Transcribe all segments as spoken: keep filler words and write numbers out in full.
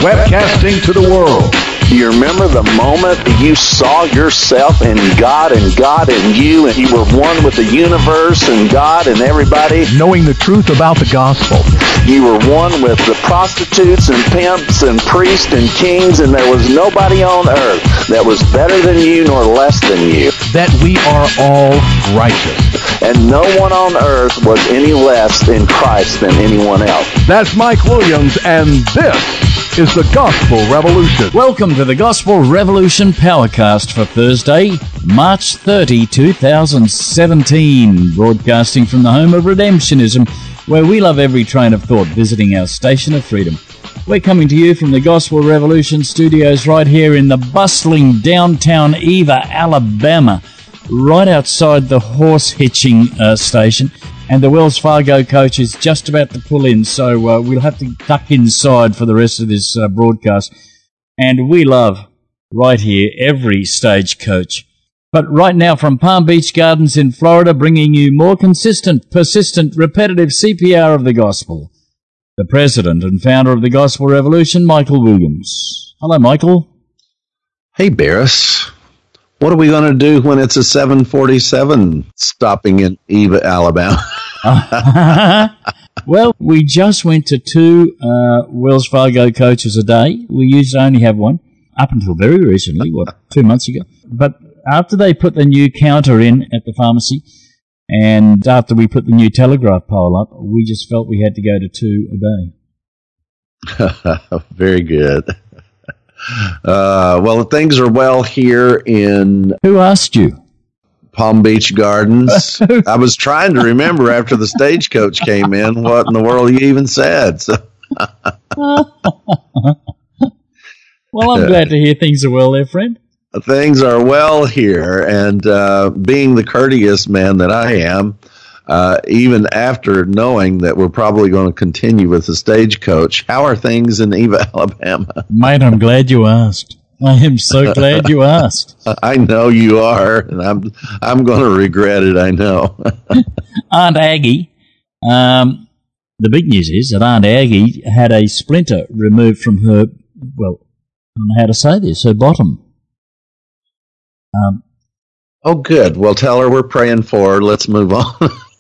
webcasting to the world. Do you remember the moment you saw yourself in God and God in you, and you were one with the universe and God and everybody? Knowing the truth about the gospel. You were one with the prostitutes and pimps and priests and kings, and there was nobody on earth that was better than you nor less than you. That we are all righteous. And no one on earth was any less in Christ than anyone else. That's Mike Williams, and this is the Gospel Revolution. Welcome to the Gospel Revolution Powercast for Thursday, March thirtieth, twenty seventeen, broadcasting from the home of Redemptionism, where we love every train of thought, visiting our station of freedom. We're coming to you from the Gospel Revolution studios right here in the bustling downtown Eva, Alabama, right outside the horse hitching uh, station. And the Wells Fargo coach is just about to pull in, so uh, we'll have to duck inside for the rest of this uh, broadcast. And we love, right here, every stagecoach. But right now from Palm Beach Gardens in Florida, bringing you more consistent, persistent, repetitive C P R of the gospel, the president and founder of the Gospel Revolution, Michael Williams. Hello, Michael. Hey, Barris. What are we going to do when it's a seven forty-seven stopping in Eva, Alabama? Well, we just went to two uh, Wells Fargo coaches a day. We used to only have one up until very recently, what, two months ago. But after they put the new counter in at the pharmacy, and after we put the new telegraph pole up, we just felt we had to go to two a day. Very good. Uh, well, things are well here in... Who asked you? Palm Beach Gardens. I was trying to remember after the stagecoach came in what in the world you even said. So. Well, I'm glad to hear things are well there, friend. Things are well here, and uh, being the courteous man that I am, uh, even after knowing that we're probably going to continue with the stagecoach, how are things in Eva, Alabama? Mate, I'm glad you asked. I am so glad you asked. I know you are, and I'm I'm going to regret it, I know. Aunt Aggie, um, the big news is that Aunt Aggie had a splinter removed from her, well, I don't know how to say this, her bottom. Um, oh, good. Well, tell her we're praying for her. Let's move on.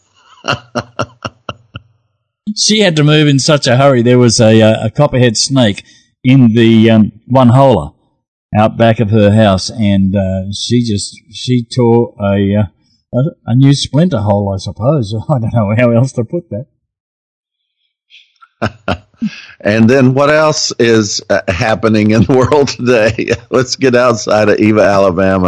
She had to move in such a hurry. There was a, a copperhead snake in the um, one-holer out back of her house, and uh, she just she tore a, uh, a a new splinter hole, I suppose. I don't know how else to put that. And then what else is uh, happening in the world today? Let's get outside of Eva, Alabama.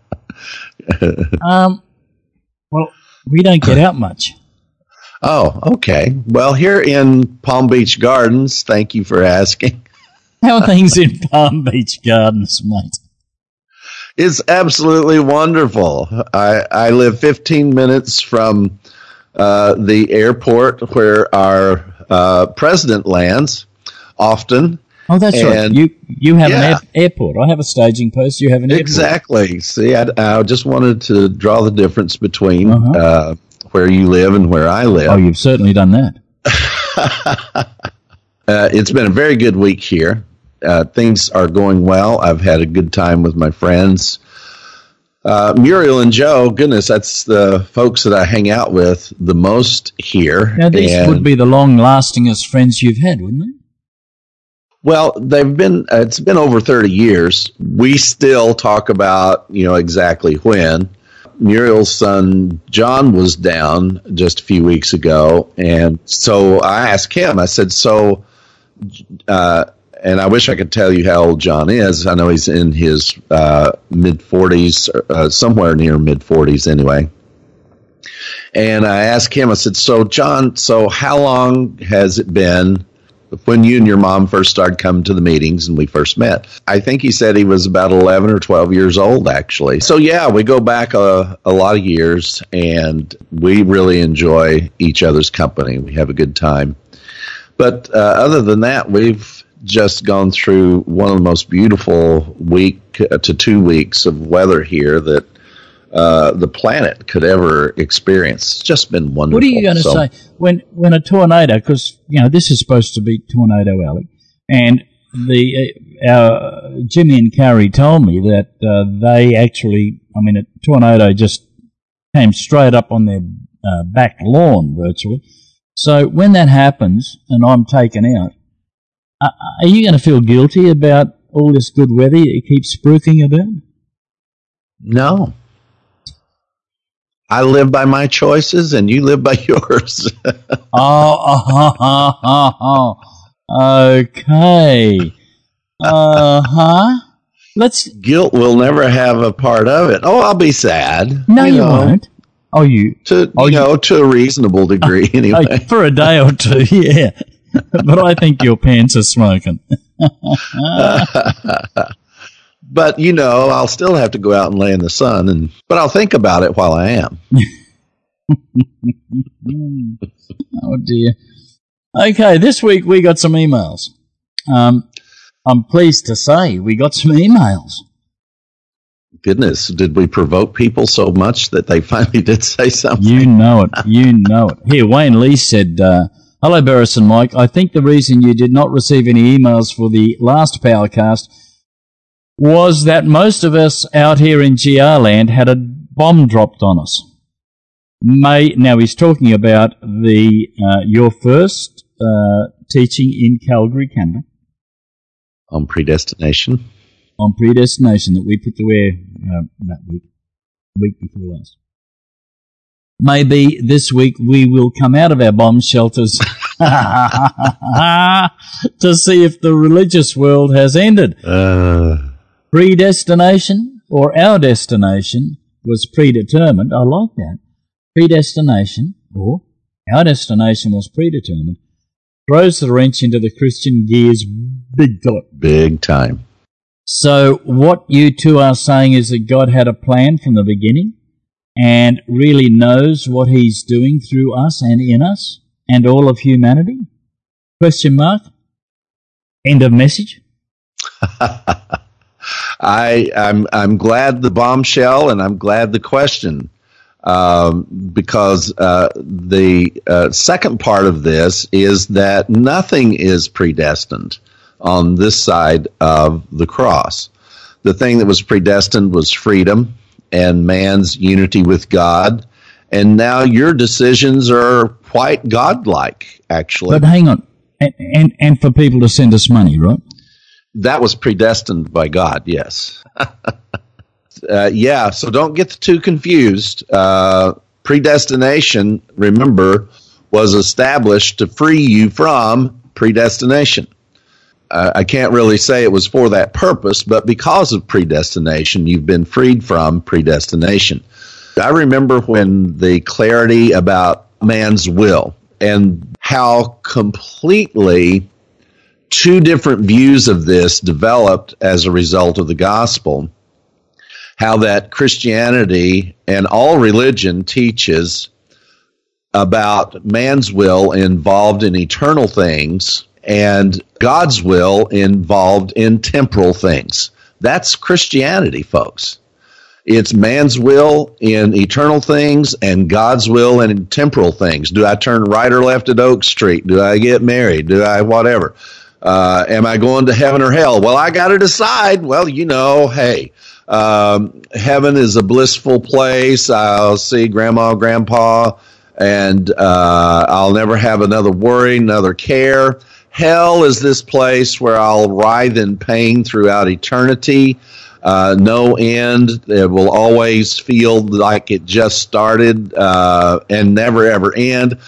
um, well, we don't get out much. Oh, okay. Well, here in Palm Beach Gardens, thank you for asking. How are things in Palm Beach Gardens, mate? It's absolutely wonderful. I, I live fifteen minutes from uh, the airport where our uh, president lands often. Oh, that's and, right. You you have yeah. an air, airport. I have a staging post. You have an airport. Exactly. See, I, I just wanted to draw the difference between uh-huh. uh, where you live and where I live. Oh, you've certainly done that. uh, it's been a very good week here. Uh, things are going well. I've had a good time with my friends. Uh, Muriel and Joe, goodness, that's the folks that I hang out with the most here. Now, these and, would be the long-lastingest friends you've had, wouldn't they? Well, they've been, uh, it's been over thirty years. We still talk about, you know, exactly when. Muriel's son, John, was down just a few weeks ago. And so I asked him, I said, so, uh, and I wish I could tell you how old John is. I know he's in his uh, mid-forties, uh, somewhere near mid-forties anyway. And I asked him, I said, so, John, so how long has it been when you and your mom first started coming to the meetings and we first met? I think he said he was about eleven or twelve years old, actually. So, yeah, we go back a, a lot of years, and we really enjoy each other's company. We have a good time. But uh, other than that, we've just gone through one of the most beautiful week to two weeks of weather here that uh, the planet could ever experience. It's just been wonderful. What are you going to so, say when when a tornado? Because you know this is supposed to be Tornado Alley, and the uh, our Jimmy and Carrie told me that uh, they actually, I mean, a tornado just came straight up on their uh, back lawn virtually. So when that happens and I'm taken out, uh, are you going to feel guilty about all this good weather you keep spruiking about? No. I live by my choices and you live by yours. oh, oh, oh, oh, oh, okay. Uh-huh. Let's. Guilt will never have a part of it. Oh, I'll be sad. No, you, you know, won't. Oh, you. To, oh, you know, you, to a reasonable degree, uh, anyway. Uh, for a day or two, yeah. But I think your pants are smoking. But, you know, I'll still have to go out and lay in the sun, and but I'll think about it while I am. Oh, dear. Okay, this week we got some emails. Um, I'm pleased to say we got some emails. Goodness, did we provoke people so much that they finally did say something? You know it. You know it. Here, Wayne Lee said, uh, hello, Burris and Mike. I think the reason you did not receive any emails for the last Powercast was that most of us out here in G R land had a bomb dropped on us. May, now he's talking about the uh, your first uh, teaching in Calgary, Canada. On predestination. On predestination that we put to air uh, that week, week before last. Maybe this week we will come out of our bomb shelters to see if the religious world has ended. Uh. Predestination, or our destination, was predetermined. I like that. Predestination, or our destination was predetermined, throws the wrench into the Christian gears big time. Big time. So what you two are saying is that God had a plan from the beginning and really knows what he's doing through us and in us and all of humanity? Question mark? End of message? I, I'm I'm glad the bombshell, and I'm glad the question, um, because uh, the uh, second part of this is that nothing is predestined on this side of the cross. The thing that was predestined was freedom and man's unity with God, and now your decisions are quite godlike, actually. But hang on, and and, and for people to send us money, right? That was predestined by God, yes. uh, yeah, so don't get the two confused. Uh, predestination, remember, was established to free you from predestination. Uh, I can't really say it was for that purpose, but because of predestination, you've been freed from predestination. I remember when the clarity about man's will and how completely two different views of this developed as a result of the gospel, how that Christianity and all religion teaches about man's will involved in eternal things and God's will involved in temporal things. That's Christianity, folks. It's man's will in eternal things and God's will in temporal things. Do I turn right or left at Oak Street? Do I get married? Do I whatever? Uh, am I going to heaven or hell? Well, I got to decide. Well, you know, hey, um, heaven is a blissful place. I'll see grandma, grandpa, and uh, I'll never have another worry, another care. Hell is this place where I'll writhe in pain throughout eternity. Uh, no end. It will always feel like it just started uh, and never, ever end.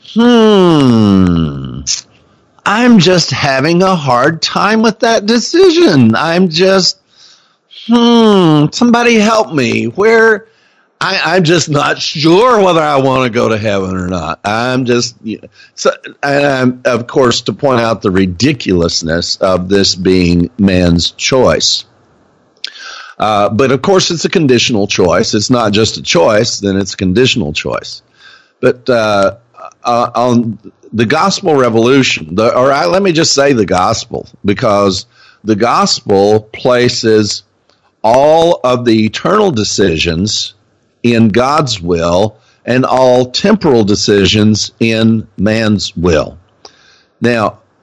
Hmm. I'm just having a hard time with that decision. I'm just, hmm, somebody help me. Where, I, I'm just not sure whether I want to go to heaven or not. I'm just, you know, so, and I'm, of course, to point out the ridiculousness of this being man's choice. Uh, but, of course, it's a conditional choice. It's not just a choice, then it's a conditional choice. But uh, uh, on the gospel revolution, the, or I, let me just say the gospel, because the gospel places all of the eternal decisions in God's will and all temporal decisions in man's will. Now,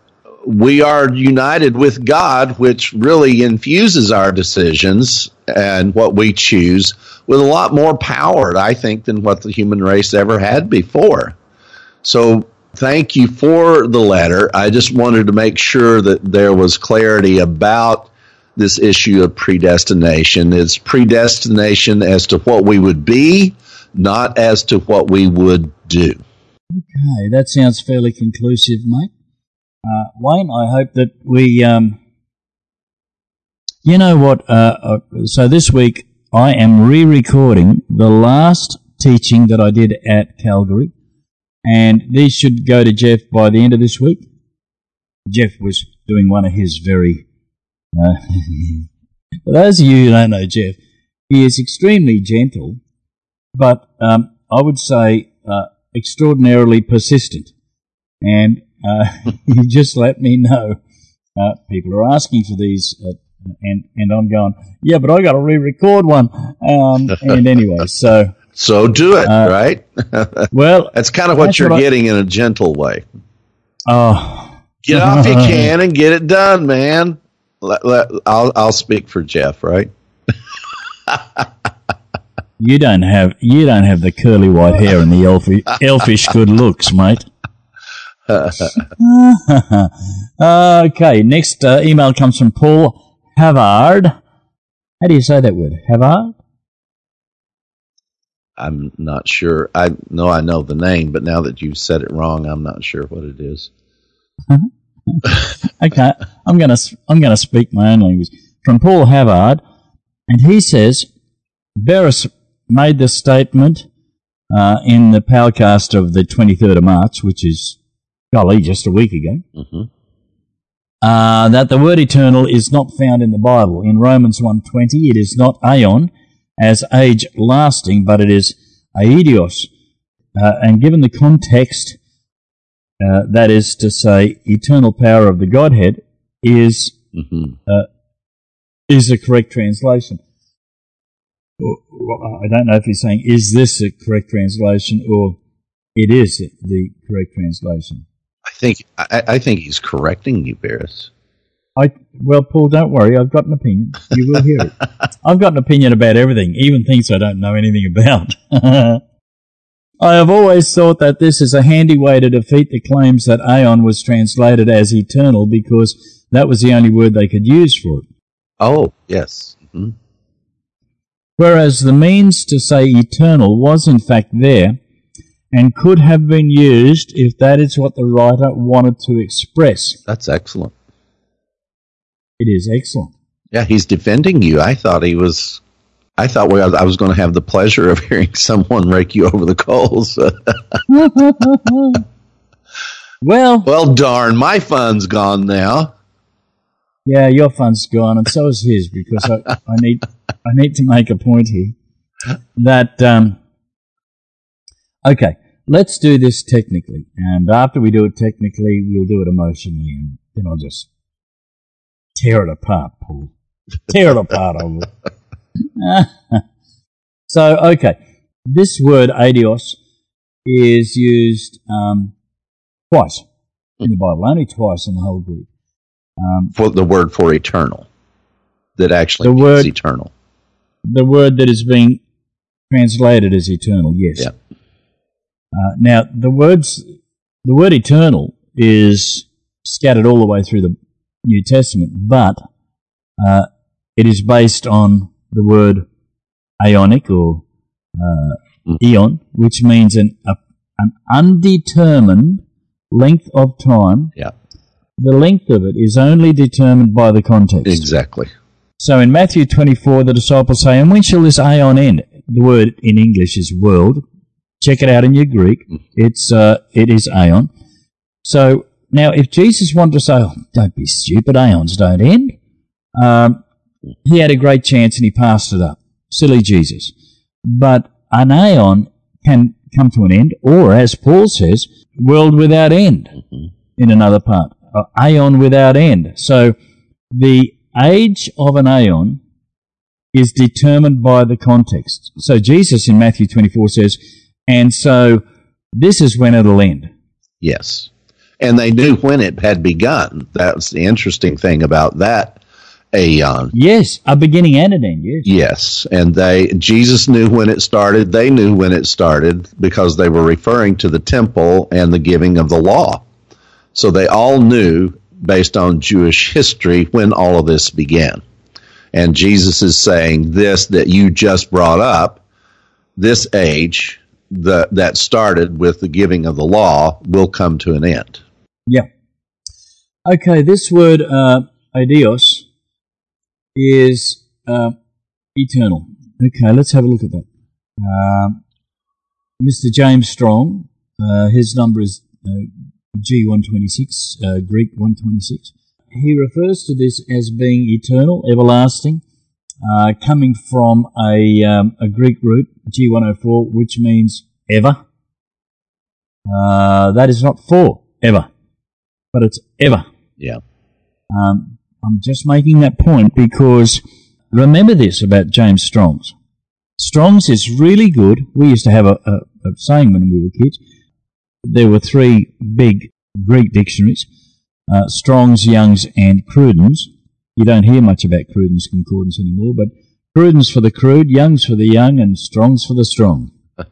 we are united with God, which really infuses our decisions and what we choose with a lot more power, I think, than what the human race ever had before. So thank you for the letter. I just wanted to make sure that there was clarity about this issue of predestination. It's predestination as to what we would be, not as to what we would do. Okay, that sounds fairly conclusive, mate. Uh, Wayne, I hope that we, um, you know what, uh, uh, so this week I am re-recording the last teaching that I did at Calgary, and these should go to Jeff by the end of this week. Jeff was doing one of his very, uh, for those of you who don't know Jeff, he is extremely gentle, but um, I would say uh, extraordinarily persistent, and Uh, you just let me know. Uh, people are asking for these, uh, and and I'm going, yeah, but I got to re-record one. Um, and anyway, so so do it, uh, right? Well, that's kind of what that's you're what getting I, in a gentle way. Oh, get off you can and get it done, man. Let, let, I'll I'll speak for Jeff, right? You don't have you don't have the curly white hair and the elfish, elfish good looks, mate. Okay, next uh, email comes from Paul Havard. How do you say that word? Havard? I'm not sure. I know I know the name, but now that you've said it wrong, I'm not sure what it is. Okay, I'm gonna I'm gonna speak my own language. From Paul Havard, and he says, Beres made the statement uh, in the Powercast of the twenty-third of March, which is golly, just a week ago, mm-hmm. uh, that the word eternal is not found in the Bible. In Romans one twenty, it is not aeon, as age lasting, but it is aidios. Uh, and given the context, uh, that is to say, eternal power of the Godhead, is mm-hmm. uh, is a correct translation. I don't know if he's saying, is this a correct translation, or it is the correct translation. I think I, I think he's correcting you, Beres. I well, Paul, don't worry. I've got an opinion. You will hear it. I've got an opinion about everything, even things I don't know anything about. I have always thought that this is a handy way to defeat the claims that aeon was translated as eternal, because that was the only word they could use for it. Oh, yes. Mm-hmm. Whereas the means to say eternal was in fact there, and could have been used if that is what the writer wanted to express. That's excellent. It is excellent. Yeah, he's defending you. I thought he was. I thought we, I was going to have the pleasure of hearing someone rake you over the coals. well, well, darn, my fun's gone now. Yeah, your fun's gone, and so is his, because I, I need I need to make a point here that. Um, okay. Let's do this technically, and after we do it technically, we'll do it emotionally, and then I'll just tear it apart, Paul. Tear it apart, I will. So, okay, this word adios is used um, twice in the Bible, only twice in the whole Greek. Um, for the word for eternal, that actually the means word, eternal. The word that is being translated as eternal, yes. Yeah. Uh, now, the words, the word eternal is scattered all the way through the New Testament, but uh, it is based on the word aeonic or uh, mm. eon, which means an a, an undetermined length of time. Yeah. The length of it is only determined by the context. Exactly. So in Matthew twenty-four, the disciples say, "And when shall this aeon end?" The word in English is world. Check it out in your Greek. It's uh, it is aeon. So now, if Jesus wanted to say, oh, "Don't be stupid, aeons don't end," um, he had a great chance and he passed it up. Silly Jesus. But an aeon can come to an end, or as Paul says, world without end. Mm-hmm. In another part, uh, aeon without end. So the age of an aeon is determined by the context. So Jesus in Matthew twenty-four says, and so this is when it'll end. Yes. And they knew when it had begun. That's the interesting thing about that aeon. Yes, a beginning and an end, yes. Yes, and they Jesus knew when it started. They knew when it started because they were referring to the temple and the giving of the law. So they all knew, based on Jewish history, when all of this began. And Jesus is saying this that you just brought up, this age the, that started with the giving of the law will come to an end. Yeah. Okay, this word, uh, adios, is uh, eternal. Okay, let's have a look at that. Um, Mister James Strong, uh, his number is uh, G one twenty-six, uh, Greek one twenty-six. He refers to this as being eternal, everlasting, uh, coming from a, um, a Greek root, G one oh four, which means ever. Uh, that is not for ever, but it's ever. Yeah. Um, I'm just making that point because remember this about James Strong's. Strong's is really good. We used to have a, a, a saying when we were kids. There were three big Greek dictionaries, uh, Strong's, Young's, and Cruden's. You don't hear much about Cruden's Concordance anymore, but Cruden's for the crude, Young's for the young, and Strong's for the strong.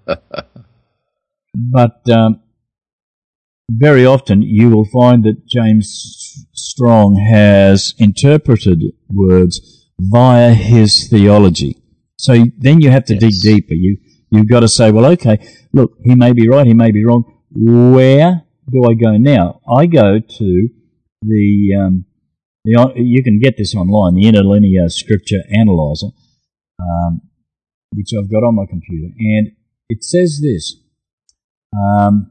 But um, very often you will find that James Strong has interpreted words via his theology. So then you have to yes. dig deeper. You, you've got to say, well, okay, look, he may be right, he may be wrong. Where do I go now? I go to the, um, the you can get this online, the Interlinear Scripture Analyzer, um, which I've got on my computer, and it says this. Um,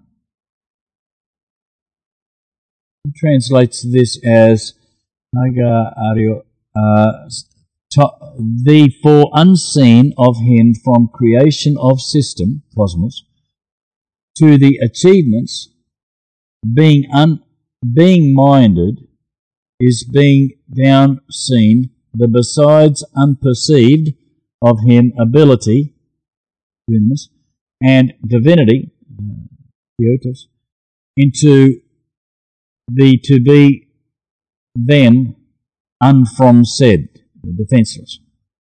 it translates this as Naga Ario, uh, the for unseen of him from creation of system, cosmos, to the achievements, being un, being minded, is being down seen, the besides unperceived of him ability, dunamis, and divinity, theotos, into the to be then unfrom said, defenseless.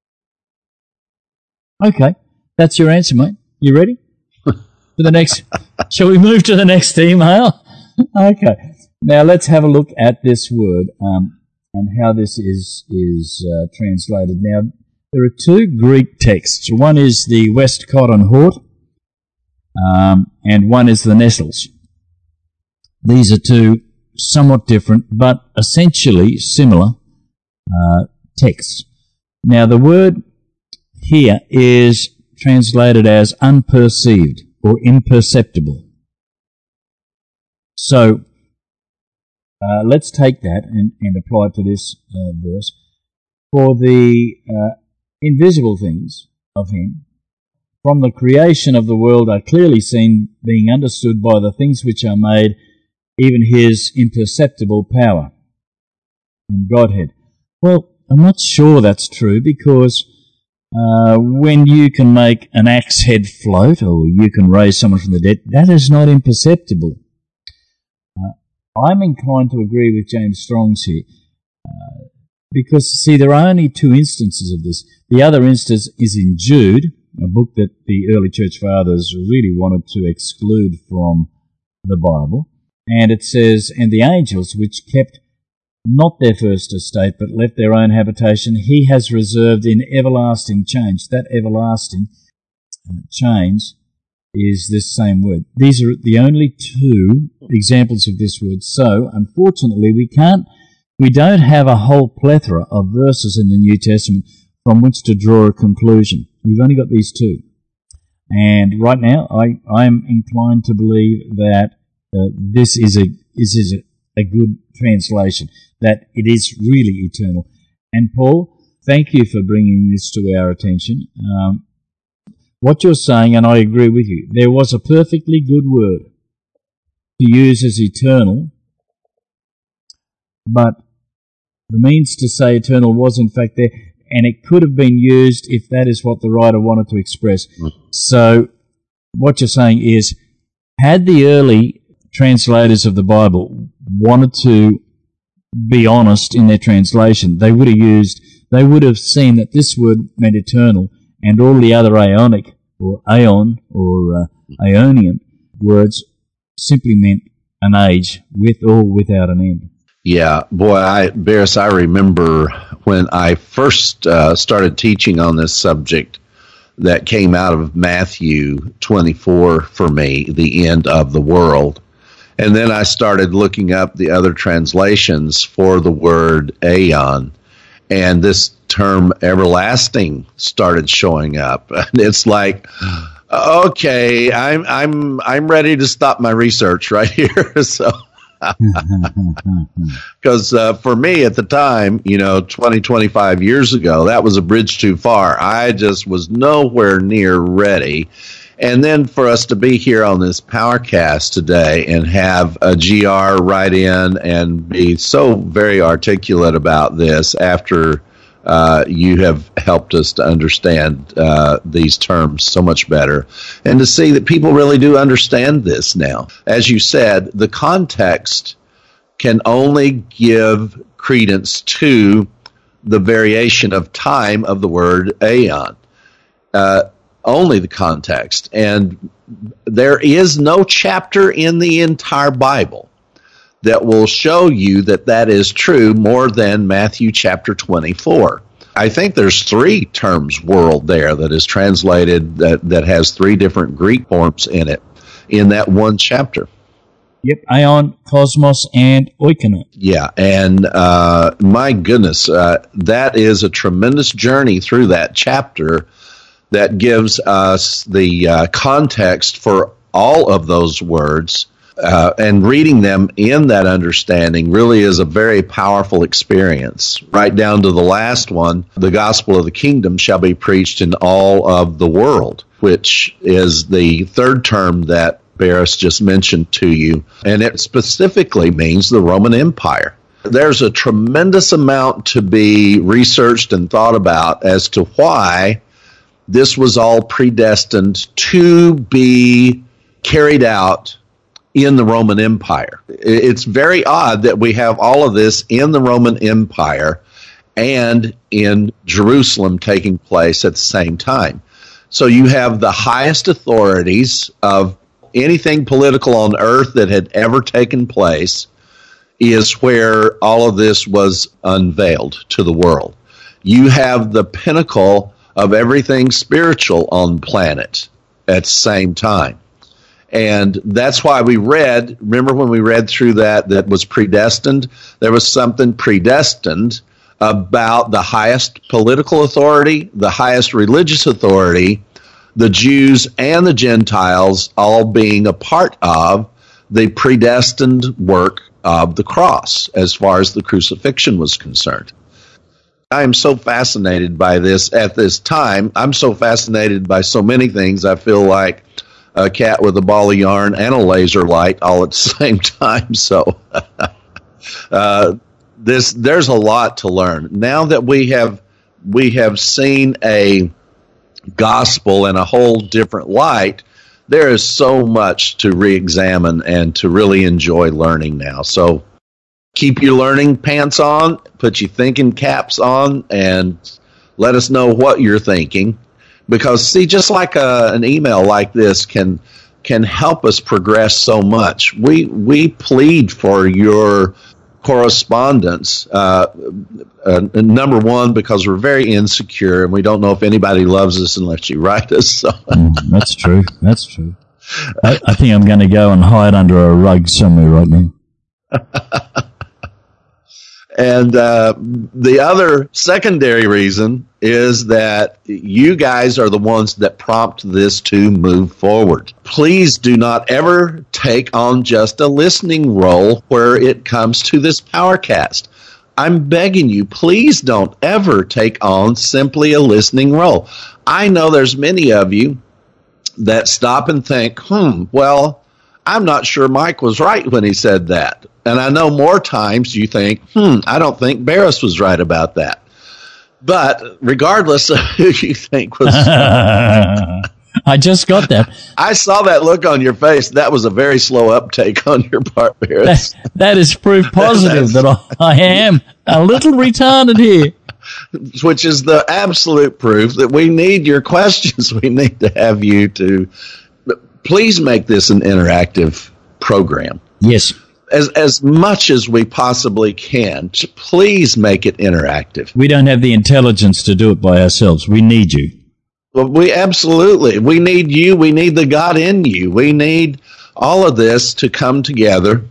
Okay, that's your answer, mate. You ready? To the next, shall we move to the next email? Okay, now let's have a look at this word um, and how this is is uh, translated. Now, there are two Greek texts. One is the Westcott and Hort, um, and one is the Nestles. These are two somewhat different, but essentially similar uh, texts. Now, the word here is translated as unperceived or imperceptible. So, uh, let's take that and, and apply it to this uh, verse. For the uh, invisible things of him, from the creation of the world are clearly seen, being understood by the things which are made, even his imperceptible power and Godhead. Well, I'm not sure that's true because uh, when you can make an axe head float or you can raise someone from the dead, that is not imperceptible. Uh, I'm inclined to agree with James Strong's here uh, because, see, there are only two instances of this. The other instance is in Jude, a book that the early church fathers really wanted to exclude from the Bible. And it says, and the angels which kept not their first estate, but left their own habitation, he has reserved in everlasting change. That everlasting change is this same word. These are the only two examples of this word. So, unfortunately, we can't, we don't have a whole plethora of verses in the New Testament from which to draw a conclusion. We've only got these two. And right now, I, I'm inclined to believe that uh, this is a, this is a, a good translation, that it is really eternal. And Paul, thank you for bringing this to our attention. Um, what you're saying, and I agree with you, there was a perfectly good word to use as eternal, but the means to say eternal was in fact there, and it could have been used if that is what the writer wanted to express. Mm. So what you're saying is, had the early translators of the Bible wanted to be honest in their translation, they would have used, they would have seen that this word meant eternal, and all the other Ionic or Aeon or uh, Aeonian words simply meant an age with or without an end. Yeah, boy, I, Barris, I remember when I first uh, started teaching on this subject that came out of Matthew twenty-four for me, the end of the world. And then I started looking up the other translations for the word aeon, and this term everlasting started showing up. And it's like, okay, I'm I'm I'm ready to stop my research right here. So, because uh, for me at the time, you know, twenty, twenty-five years ago, that was a bridge too far. I just was nowhere near ready. And then for us to be here on this PowerCast today and have a G R write in and be so very articulate about this after uh, you have helped us to understand uh, these terms so much better, and to see that people really do understand this now. As you said, the context can only give credence to the variation of time of the word aeon. Uh, only the context. And there is no chapter in the entire Bible that will show you that that is true more than Matthew chapter twenty-four. I think there's three terms world there that is translated that, that has three different Greek forms in it in that one chapter. Yep, Aeon, Cosmos, and Oikonos. Yeah, and uh, my goodness, uh, that is a tremendous journey through that chapter that gives us the uh, context for all of those words, uh, and reading them in that understanding really is a very powerful experience. Right down to the last one, the gospel of the kingdom shall be preached in all of the world, which is the third term that Barris just mentioned to you, and it specifically means the Roman Empire. There's a tremendous amount to be researched and thought about as to why this was all predestined to be carried out in the Roman Empire. It's very odd that we have all of this in the Roman Empire and in Jerusalem taking place at the same time. So you have the highest authorities of anything political on earth that had ever taken place is where all of this was unveiled to the world. You have the pinnacle of everything spiritual on the planet at the same time. And that's why we read, remember when we read through that, that was predestined? There was something predestined about the highest political authority, the highest religious authority, the Jews and the Gentiles all being a part of the predestined work of the cross as far as the crucifixion was concerned. I am so fascinated by this at this time. I'm so fascinated by so many things. I feel like a cat with a ball of yarn and a laser light all at the same time. So uh, this there's a lot to learn. Now that we have we have seen a gospel in a whole different light, there is so much to re-examine and to really enjoy learning now. So keep your learning pants on, put your thinking caps on, and let us know what you're thinking. Because, see, just like a, an email like this can can help us progress so much. We we plead for your correspondence, uh, uh, number one, because we're very insecure, and we don't know if anybody loves us unless you write us. So. Mm, that's true. That's true. I, I think I'm going to go and hide under a rug somewhere right now. And uh, the other secondary reason is that you guys are the ones that prompt this to move forward. Please do not ever take on just a listening role where it comes to this PowerCast. I'm begging you, please don't ever take on simply a listening role. I know there's many of you that stop and think, hmm, well, I'm not sure Mike was right when he said that. And I know more times you think, hmm, I don't think Barris was right about that. But regardless of who you think was right, I just got that. I saw that look on your face. That was a very slow uptake on your part, Barris. That, that is proof positive that I, I am a little retarded here. Which is the absolute proof that we need your questions. We need to have you to please make this an interactive program. Yes. As as much as we possibly can, please make it interactive. We don't have the intelligence to do it by ourselves. We need you. Well, we absolutely. We need you. We need the God in you. We need all of this to come together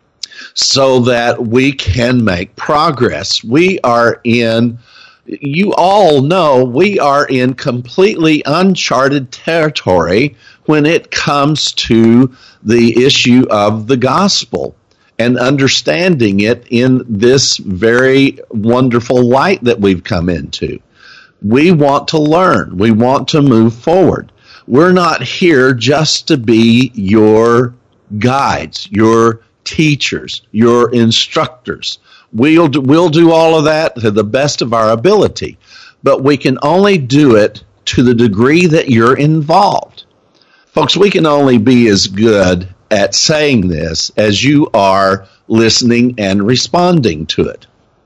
so that we can make progress. We are in, you all know, we are in completely uncharted territory when it comes to the issue of the gospel and understanding it in this very wonderful light that we've come into. We want to learn. We want to move forward. We're not here just to be your guides, your teachers, your instructors. We'll do, we'll do all of that to the best of our ability, but we can only do it to the degree that you're involved. Folks, we can only be as good at saying this as you are listening and responding to it.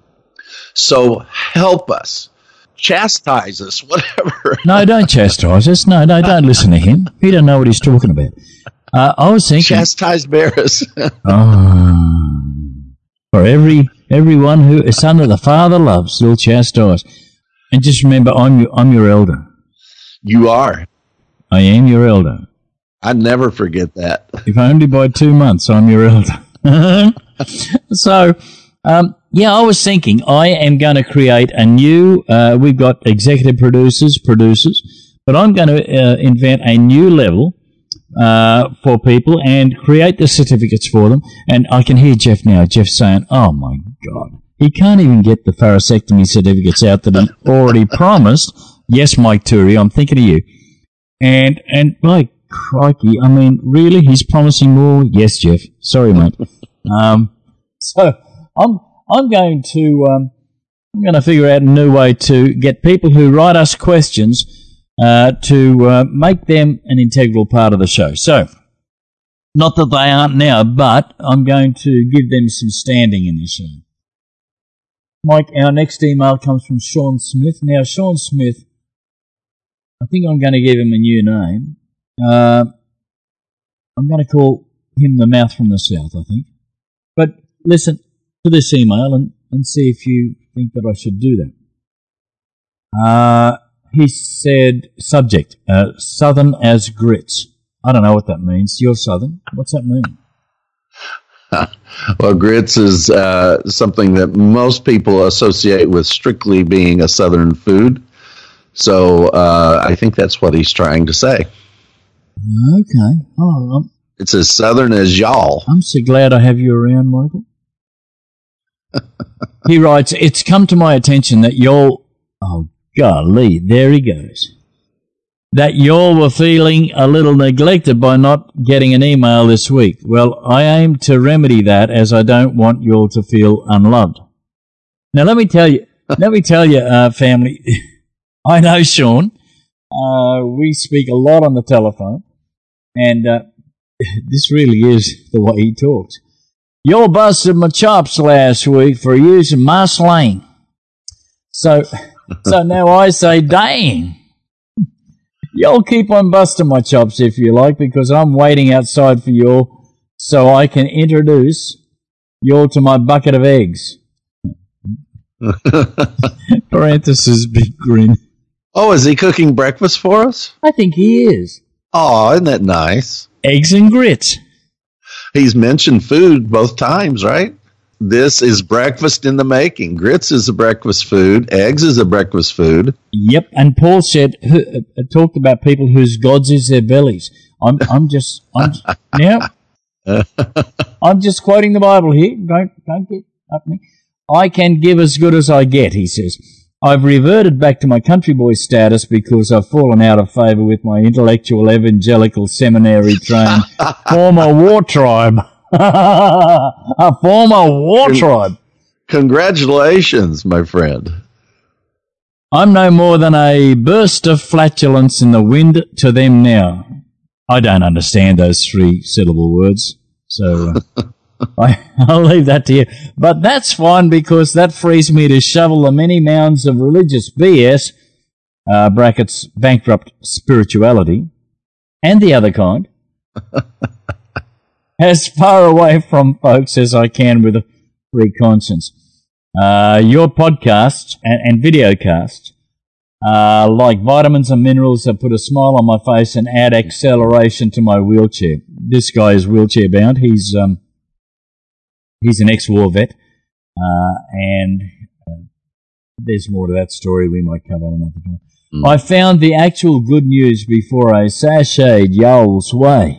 So help us. Chastise us, whatever. No, don't chastise us. No, no, don't listen to him. He don't know what he's talking about. Uh, I was thinking... Chastise Barris. Oh, for every everyone who a son of the Father loves, he'll chastise. And just remember, I'm your, I'm your elder. You are. I am your elder. I'd never forget that. If only by two months, I'm your elder. So... Um, yeah, I was thinking I am going to create a new, uh, we've got executive producers, producers, but I'm going to uh, invent a new level uh, for people and create the certificates for them. And I can hear Jeff now, Jeff saying, oh my God, he can't even get the pharisectomy certificates out that he already promised. Yes, Mike Turi, I'm thinking of you. And, and by crikey, I mean, really, he's promising more? Yes, Jeff. Sorry, mate. Um, so... I'm I'm going to um, I'm going to figure out a new way to get people who write us questions uh, to uh, make them an integral part of the show. So, not that they aren't now, but I'm going to give them some standing in the show. Mike, our next email comes from Sean Smith. Now, Sean Smith, I think I'm going to give him a new name. Uh, I'm going to call him the Mouth from the South, I think. But listen to this email and, and see if you think that I should do that. Uh, he said, subject, uh, Southern as grits. I don't know what that means. You're Southern. What's that mean? Well, grits is uh, something that most people associate with strictly being a Southern food. So uh, I think that's what he's trying to say. Okay. Oh, I'm, it's as Southern as y'all. I'm so glad I have you around, Michael. He writes, it's come to my attention that y'all, oh golly, there he goes, that y'all were feeling a little neglected by not getting an email this week. Well, I aim to remedy that as I don't want y'all to feel unloved. Now, let me tell you, let me tell you, uh, family, I know Sean, uh, we speak a lot on the telephone, and uh, this really is the way he talks. Y'all busted my chops last week for using my slang. So, so now I say, dang. Y'all keep on busting my chops if you like, because I'm waiting outside for y'all so I can introduce y'all to my bucket of eggs. Parenthesis, big grin. Oh, is he cooking breakfast for us? I think he is. Oh, isn't that nice? Eggs and grits. He's mentioned food both times, right? This is breakfast in the making. Grits is a breakfast food. Eggs is a breakfast food. Yep. And Paul said, uh, talked about people whose gods is their bellies. I'm, I'm just, I'm, yeah. I'm just quoting the Bible here. Don't, don't get up me. I can give as good as I get, he says. I've reverted back to my country boy status because I've fallen out of favour with my intellectual evangelical seminary trained former war tribe. A former war Con- tribe. Congratulations, my friend. I'm no more than a burst of flatulence in the wind to them now. I don't understand those three syllable words, so uh, I, I'll leave that to you. But that's fine because that frees me to shovel the many mounds of religious B S, uh, brackets, bankrupt spirituality, and the other kind, as far away from folks as I can with a free conscience. Uh, your podcasts and, and videocasts uh, like vitamins and minerals that put a smile on my face and add acceleration to my wheelchair. This guy is wheelchair bound. He's um, he's an ex-war vet, uh, and uh, there's more to that story we might cover another time. Mm. I found the actual good news before I sashayed Yoel's way.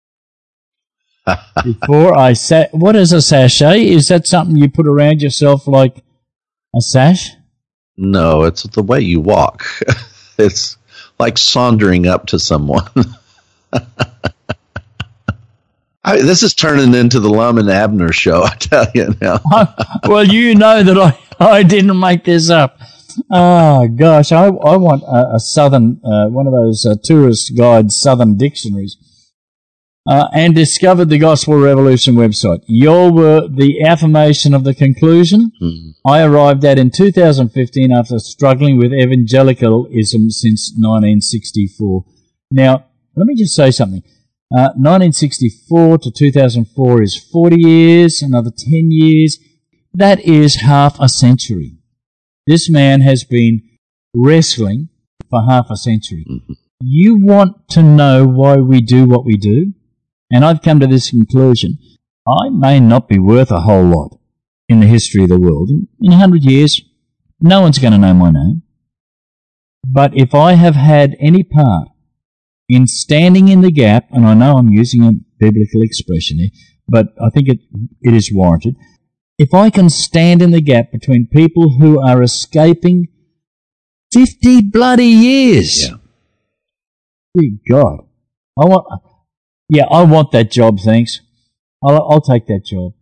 Before I sa- what is a sachet? Is that something you put around yourself like a sash? No, it's the way you walk. It's like sauntering up to someone. I, this is turning into the Lum and Abner show, I tell you now. Well, you know that I, I didn't make this up. Oh, gosh, I, I want a, a southern, uh, one of those uh, tourist guide southern dictionaries. Uh, and discovered the Gospel Revolution website. You were the affirmation of the conclusion mm-hmm. I arrived at in two thousand fifteen after struggling with evangelicalism since nineteen sixty-four. Now, let me just say something. Uh, nineteen sixty-four to two thousand four is forty years, another ten years. That is half a century. This man has been wrestling for half a century. Mm-hmm. You want to know why we do what we do? And I've come to this conclusion. I may not be worth a whole lot in the history of the world. In, in a hundred years, no one's going to know my name. But if I have had any part in standing in the gap, and I know I'm using a biblical expression here, but I think it, it is warranted. If I can stand in the gap between people who are escaping fifty bloody years. Yeah. Dear God. I want... Yeah, I want that job, thanks. I'll, I'll take that job.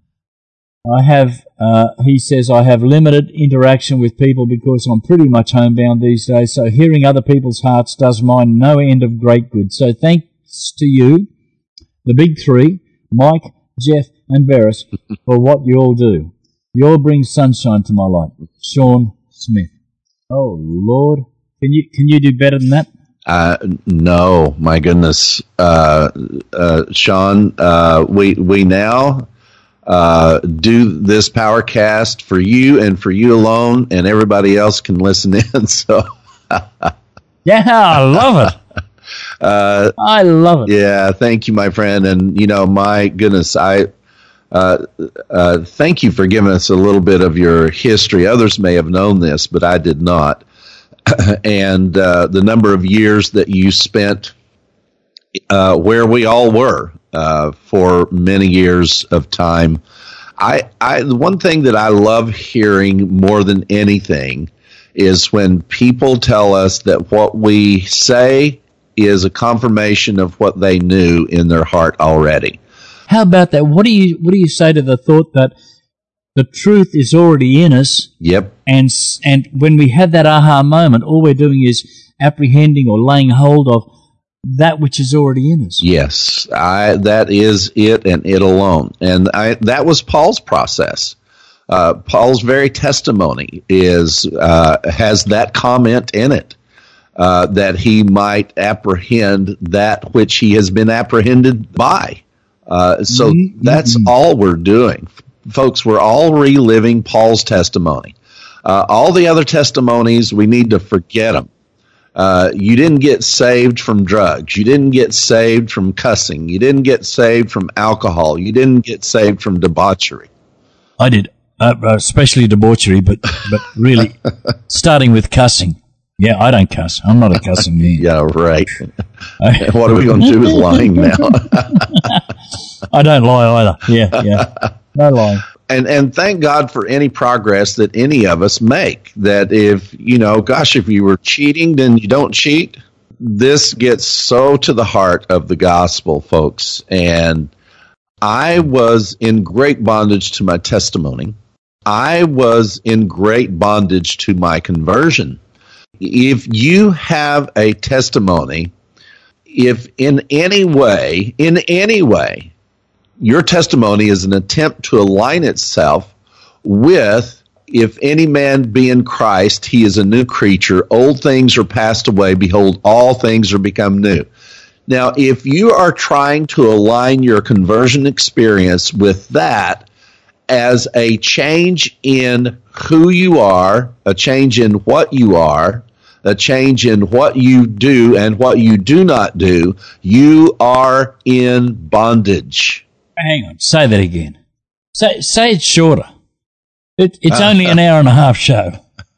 I have, uh, he says, I have limited interaction with people because I'm pretty much homebound these days, so hearing other people's hearts does mine no end of great good. So thanks to you, the big three, Mike, Jeff, and Barris, for what you all do. You all bring sunshine to my life. Sean Smith. Oh, Lord. Can you, can you do better than that? Uh, no, my goodness, uh, uh, Sean, uh, we, we now, uh, do this PowerCast for you and for you alone, and everybody else can listen in. So, yeah, I love it. Uh, I love it. Yeah. Thank you, my friend. And you know, my goodness, I, uh, uh, thank you for giving us a little bit of your history. Others may have known this, but I did not. And uh, the number of years that you spent uh, where we all were uh, for many years of time. I, I, the one thing that I love hearing more than anything is when people tell us that what we say is a confirmation of what they knew in their heart already. How about that? What do you What do you say to the thought that the truth is already in us? Yep. And and when we have that aha moment, all we're doing is apprehending or laying hold of that which is already in us. Yes, I, that is it and it alone. And I, that was Paul's process. Uh, Paul's very testimony is uh, has that comment in it, uh, that he might apprehend that which he has been apprehended by. Uh, so mm-hmm. that's all we're doing. Folks, we're all reliving Paul's testimony. Uh, all the other testimonies, we need to forget them. Uh, you didn't get saved from drugs. You didn't get saved from cussing. You didn't get saved from alcohol. You didn't get saved from debauchery. I did, uh, especially debauchery, but but really, starting with cussing. Yeah, I don't cuss. I'm not a cussing man. Yeah, right. What are we going to do with lying now? I don't lie either. Yeah, yeah. No lying. And and thank God for any progress that any of us make. That if, you know, gosh, if you were cheating, then you don't cheat. This gets so to the heart of the gospel, folks. And I was in great bondage to my testimony. I was in great bondage to my conversion. if you have a testimony, if in any way, in any way, your testimony is an attempt to align itself with, if any man be in Christ, he is a new creature. Old things are passed away. Behold, all things are become new. Now, if you are trying to align your conversion experience with that as a change in who you are, a change in what you are, a change in what you do and what you do not do, you are in bondage. Hang on, say that again. Say say it shorter. It, it's only an hour and a half show.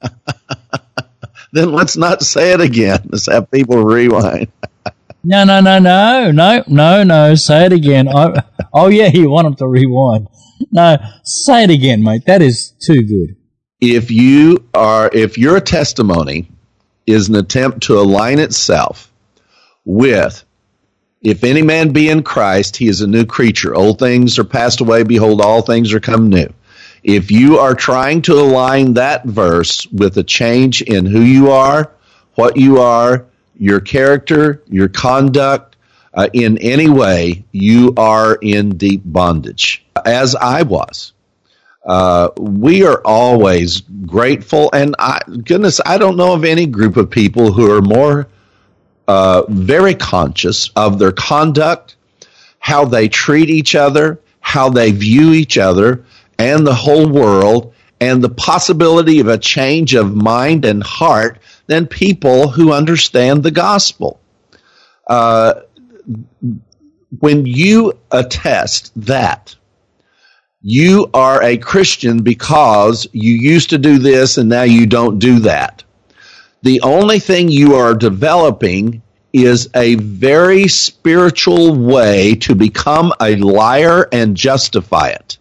Then let's not say it again. Let's have people rewind. No, no, no, no, no, no, no. Say it again. I, oh, yeah, you want them to rewind. No, say it again, mate. That is too good. If you are, if your testimony is an attempt to align itself with, if any man be in Christ, he is a new creature. Old things are passed away. Behold, all things are come new. If you are trying to align that verse with a change in who you are, what you are, your character, your conduct, uh, in any way, you are in deep bondage, as I was. Uh, we are always grateful, and I, goodness, I don't know of any group of people who are more uh, very conscious of their conduct, how they treat each other, how they view each other and the whole world, and the possibility of a change of mind and heart than people who understand the gospel. Uh, when you attest that you are a Christian because you used to do this and now you don't do that, the only thing you are developing is a very spiritual way to become a liar and justify it.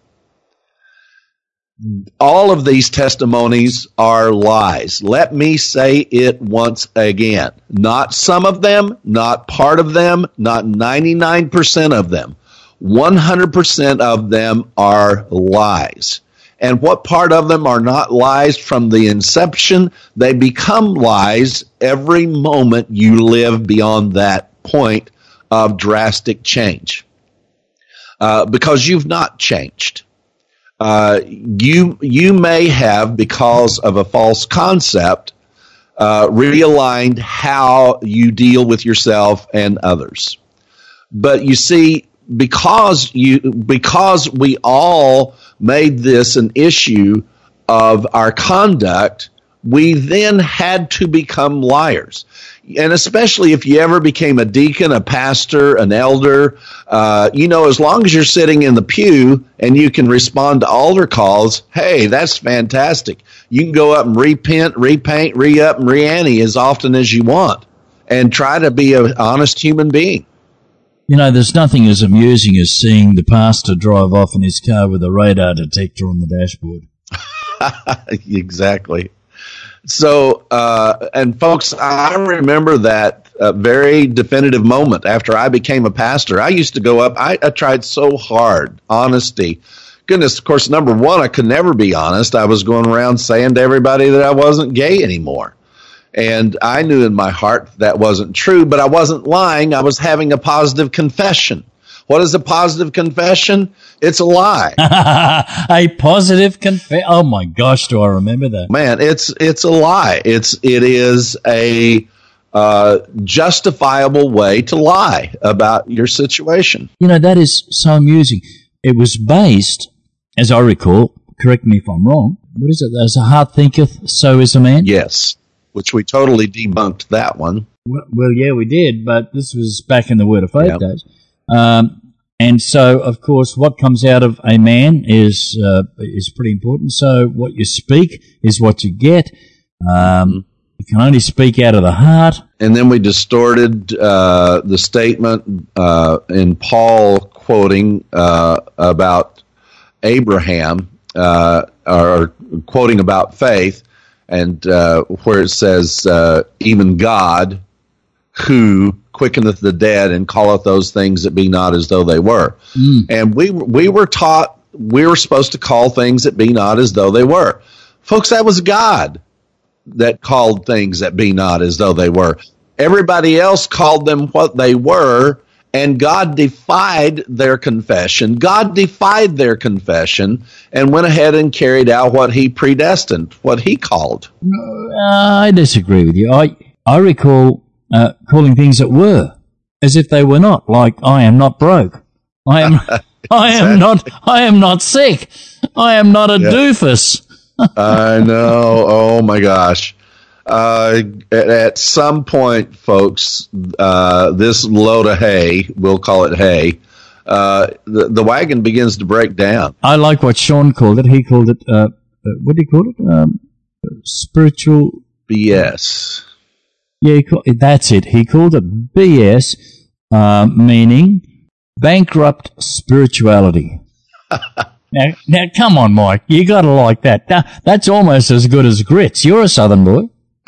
All of these testimonies are lies. Let me say it once again. Not some of them, not part of them, not ninety-nine percent of them. one hundred percent of them are lies. And what part of them are not lies from the inception? They become lies every moment you live beyond that point of drastic change. Uh, because you've not changed. Uh, you you may have, because of a false concept, uh, realigned how you deal with yourself and others. But you see, because you because we all made this an issue of our conduct, we then had to become liars. And especially if you ever became a deacon, a pastor, an elder, uh, you know, as long as you're sitting in the pew and you can respond to altar calls, hey, that's fantastic. You can go up and repent, repaint, re-up, and re-ante as often as you want and try to be an honest human being. You know, there's nothing as amusing as seeing the pastor drive off in his car with a radar detector on the dashboard. Exactly. So, uh, and folks, I remember that uh, very definitive moment after I became a pastor. I used to go up, I, I tried so hard, honesty. Goodness, of course, number one, I could never be honest. I was going around saying to everybody that I wasn't gay anymore. And I knew in my heart that wasn't true, but I wasn't lying. I was having a positive confession. What is a positive confession? It's a lie. A positive confession. Oh my gosh, do I remember that? Man, it's it's a lie. It's it is a uh, justifiable way to lie about your situation. You know, that is so amusing. It was based, as I recall, correct me if I'm wrong, what is it? As a heart thinketh, so is a man? Yes, which we totally debunked that one. Well, well yeah, we did, but this was back in the Word of Faith Yep. days. Um, and so, of course, what comes out of a man is uh, is pretty important. So what you speak is what you get. Um, you can only speak out of the heart. And then we distorted uh, the statement uh, in Paul quoting uh, about Abraham, uh, or quoting about faith, and uh, where it says, uh, even God, who quickeneth the dead and calleth those things that be not as though they were. Mm. And we we were taught we were supposed to call things that be not as though they were. Folks, that was God. that called things that be not as though they were. Everybody else called them what they were, and God defied their confession. God defied their confession and went ahead and carried out what he predestined, what he called. Uh, I disagree with you. I, I recall uh, calling things that were as if they were not, like I am not broke. I am I am not I am not sick. I am not a yeah. doofus. I know. Oh my gosh. Uh, at, at some point, folks, uh, this load of hay, we'll call it hay, uh, the, the wagon begins to break down. I like what Sean called it. He called it, uh, what did he call it? Um, spiritual... B S. Yeah, he call, that's it. He called it B S, uh, meaning bankrupt spirituality. now, now, come on, Mike. You got to like that. Now, that's almost as good as grits. You're a Southern boy.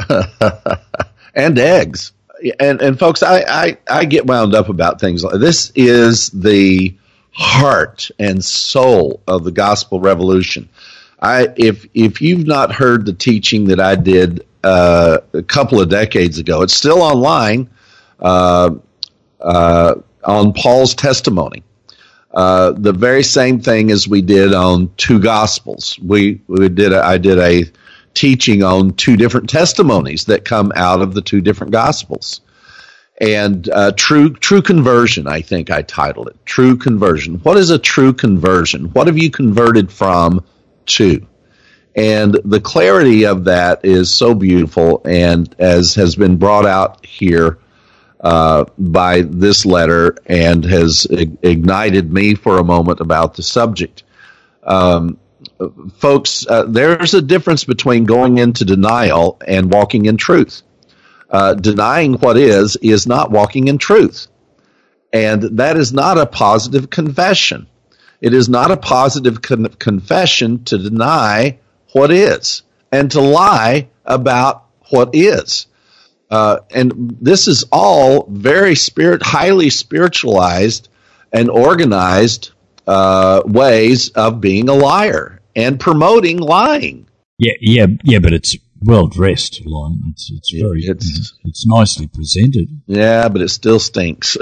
And eggs. And and folks, I, I, I get wound up about things like this. Is the heart and soul of the gospel revolution. I if if you've not heard the teaching that I did uh, a couple of decades ago, it's still online uh, uh, on Paul's testimony. Uh, the very same thing as we did on two gospels. We we did a, I did a teaching on two different testimonies that come out of the two different gospels. And uh, true true conversion, I think I titled it. True conversion. What is a true conversion? What have you converted from to? And the clarity of that is so beautiful, and as has been brought out here uh, by this letter and has ig- ignited me for a moment about the subject. Um, folks, uh, there's a difference between going into denial and walking in truth. Uh, denying what is, is not walking in truth. And that is not a positive confession. It is not a positive con- confession to deny what is and to lie about what is. Uh, and this is all very spirit, highly spiritualized and organized uh, ways of being a liar and promoting lying. Yeah, yeah, yeah, but it's well dressed lying. It's it's very it's, it's nicely presented. Yeah, but it still stinks.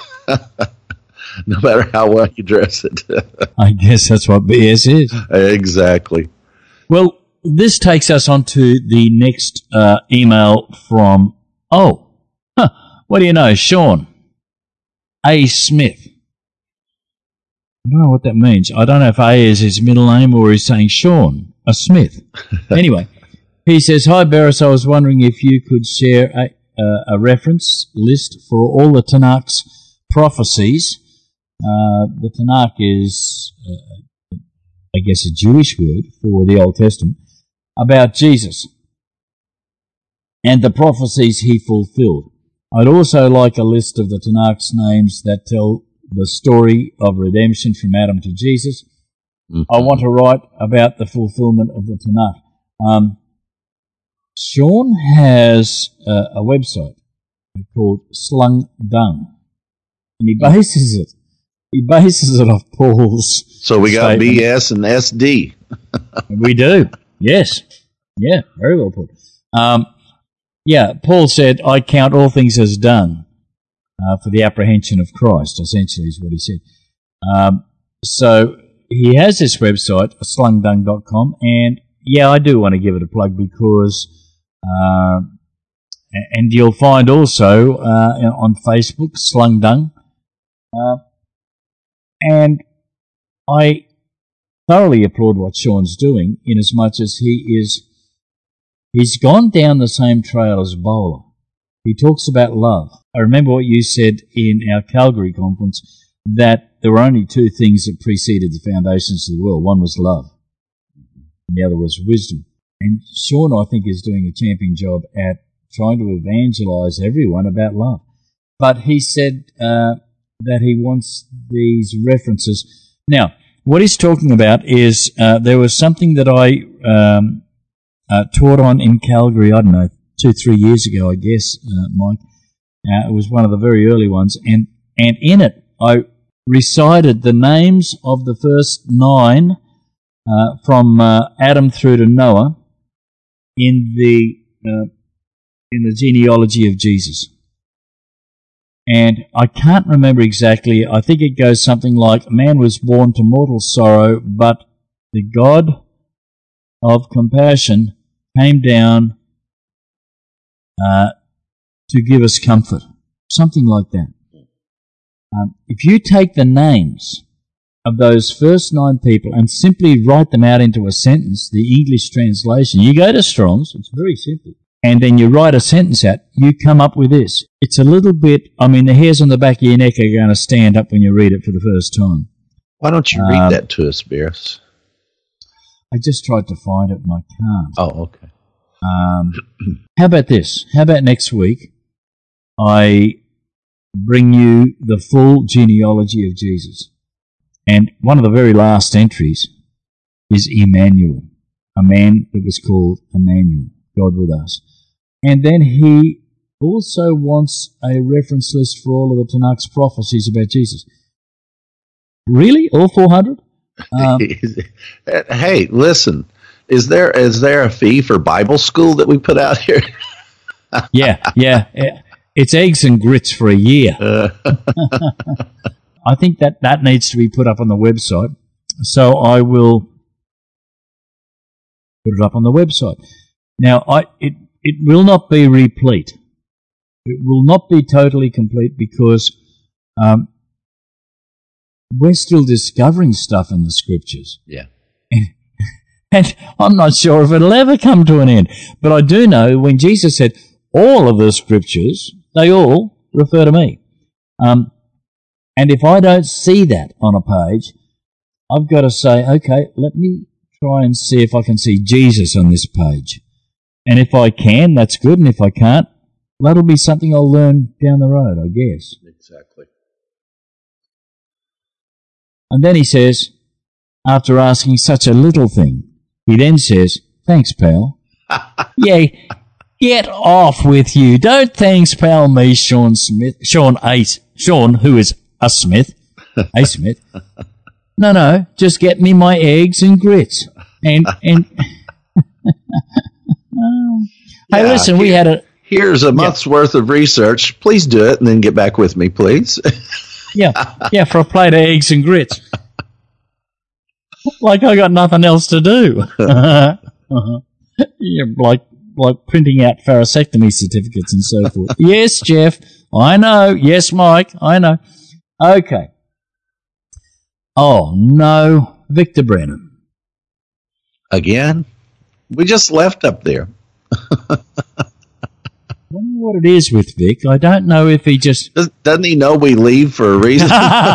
No matter how well you dress it. I guess that's what B S is. Exactly. Well, this takes us on to the next uh, email from, oh, huh, what do you know, Sean A. Smith. I don't know what that means. I don't know if A is his middle name or he's saying Sean, a Smith. Anyway, he says, hi, Beres, I was wondering if you could share a, uh, a reference list for all the Tanakh's prophecies. Uh, the Tanakh is, uh, I guess, a Jewish word for the Old Testament, about Jesus and the prophecies he fulfilled. I'd also like a list of the Tanakh's names that tell the story of redemption from Adam to Jesus. Mm-hmm. I want to write about the fulfillment of the Tanakh. Um, Sean has a, a website called Slung Dung, and he bases it. He bases it off Paul's. So we got statement. B S and S D. We do. Yes. Yeah, very well put. Um, yeah, Paul said, I count all things as done uh, for the apprehension of Christ, essentially is what he said. Um, so he has this website, slung dung dot com, and yeah, I do want to give it a plug because, uh, and you'll find also uh, on Facebook, Slung Dung. Uh, and I thoroughly applaud what Sean's doing, in as much as he is, he's gone down the same trail as Bowler. He talks about love. I remember what you said in our Calgary conference, that there were only two things that preceded the foundations of the world. One was love, and the other was wisdom. And Sean, I think, is doing a champion job at trying to evangelize everyone about love. But he said uh, that he wants these references. Now, what he's talking about is uh, there was something that I um, uh, taught on in Calgary, I don't know, two, three years ago, I guess, uh, Mike. Uh, it was one of the very early ones. And, and in it, I recited the names of the first nine uh, from uh, Adam through to Noah in the uh, in the genealogy of Jesus. And I can't remember exactly. I think it goes something like, man was born to mortal sorrow, but the God of compassion came down uh, to give us comfort. Something like that. Um, if you take the names of those first nine people and simply write them out into a sentence, the English translation, you go to Strong's, it's very simple, and then you write a sentence out, you come up with this. It's a little bit, I mean, the hairs on the back of your neck are going to stand up when you read it for the first time. Why don't you read um, that to us, Beers? I just tried to find it and I can't. Oh, okay. Um, how about this? How about next week I bring you the full genealogy of Jesus? And one of the very last entries is Emmanuel, a man that was called Emmanuel, God with us. And then he also wants a reference list for all of the Tanakh's prophecies about Jesus. Really? All four hundred? Um, hey, listen, is there is there a fee for Bible school that we put out here? yeah, yeah. It's eggs and grits for a year. Uh. I think that that needs to be put up on the website. So I will put it up on the website. Now, I it, it will not be replete. It will not be totally complete because um, we're still discovering stuff in the scriptures. Yeah. And, and I'm not sure if it'll ever come to an end. But I do know when Jesus said, all of the scriptures, they all refer to me. Um, and if I don't see that on a page, I've got to say, okay, let me try and see if I can see Jesus on this page. And if I can, that's good. And if I can't, that'll be something I'll learn down the road, I guess. Exactly. And then he says, after asking such a little thing, he then says, thanks, pal. Yeah, get off with you. Don't thanks, pal, me, Sean Smith. Sean A. Sean, who is a Smith. A. Smith. No, no, just get me my eggs and grits. And, and, oh. Hey, yeah, listen, here, we had a... Here's a month's yeah. worth of research. Please do it and then get back with me, please. yeah, yeah, for a plate of eggs and grits. Like I got nothing else to do. uh-huh. Yeah, like, like printing out pharisectomy certificates and so forth. Yes, Jeff, I know. Yes, Mike, I know. Okay. Oh, no, Victor Brennan. Again? We just left up there. I don't know what it is with Vic. I don't know if he just... Doesn't he know we leave for a reason?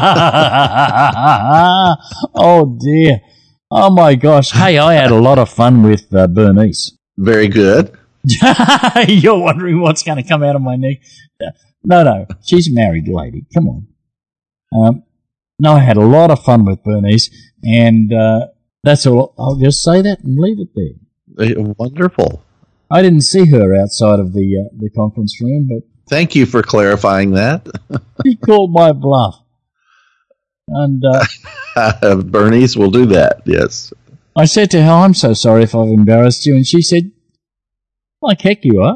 Oh, dear. Oh, my gosh. Hey, I had a lot of fun with uh, Bernice. Very good. You're wondering what's going to come out of my neck. No, no. She's a married lady. Come on. Um, no, I had a lot of fun with Bernice, and uh, that's all. I'll just say that and leave it there. Wonderful. I didn't see her outside of the uh, the conference room, but... Thank you for clarifying that. She called my bluff. And uh, Bernice will do that, yes. I said to her, I'm so sorry if I've embarrassed you. And she said, like heck you are.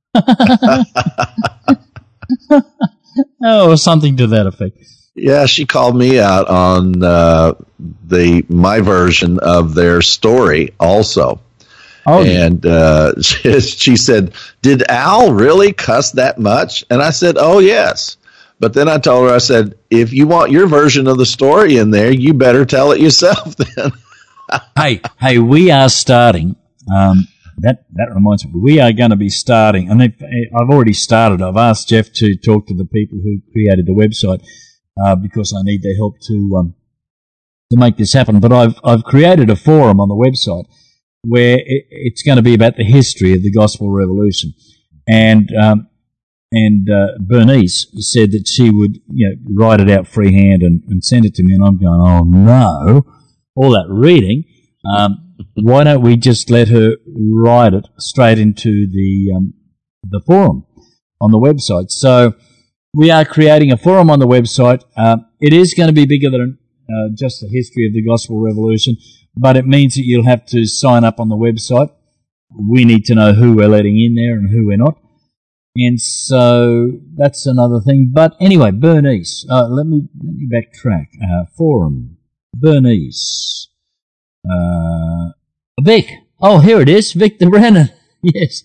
Oh, or something to that effect. Yeah, she called me out on uh, the my version of their story also. Oh, and uh, she, she said, did Al really cuss that much? And I said, oh, yes. But then I told her, I said, if you want your version of the story in there, you better tell it yourself then. hey, hey, we are starting. Um, that that reminds me, we are going to be starting, and I've already started. I've asked Jeff to talk to the people who created the website uh, because I need their help to um, to make this happen. But I've I've created a forum on the website where it, it's going to be about the history of the Gospel Revolution, and um, and uh, Bernice said that she would, you know, write it out freehand and, and send it to me, and I'm going, oh no, all that reading. Um, why don't we just let her write it straight into the um, the forum on the website? So we are creating a forum on the website. Uh, it is going to be bigger than uh, just the history of the Gospel Revolution, but it means that you'll have to sign up on the website. we need to know who we're letting in there and who we're not. And so that's another thing. But anyway, Bernice, uh, let me let me backtrack. Uh, forum, Bernice, uh, Vic. Oh, here it is, Vic the Brennan. Yes.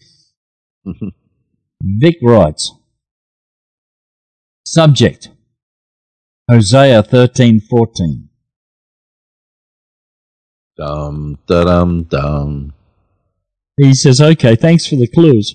Vic writes, subject, Hosea thirteen fourteen. Dum, da-dum, dum. He says, okay, thanks for the clues.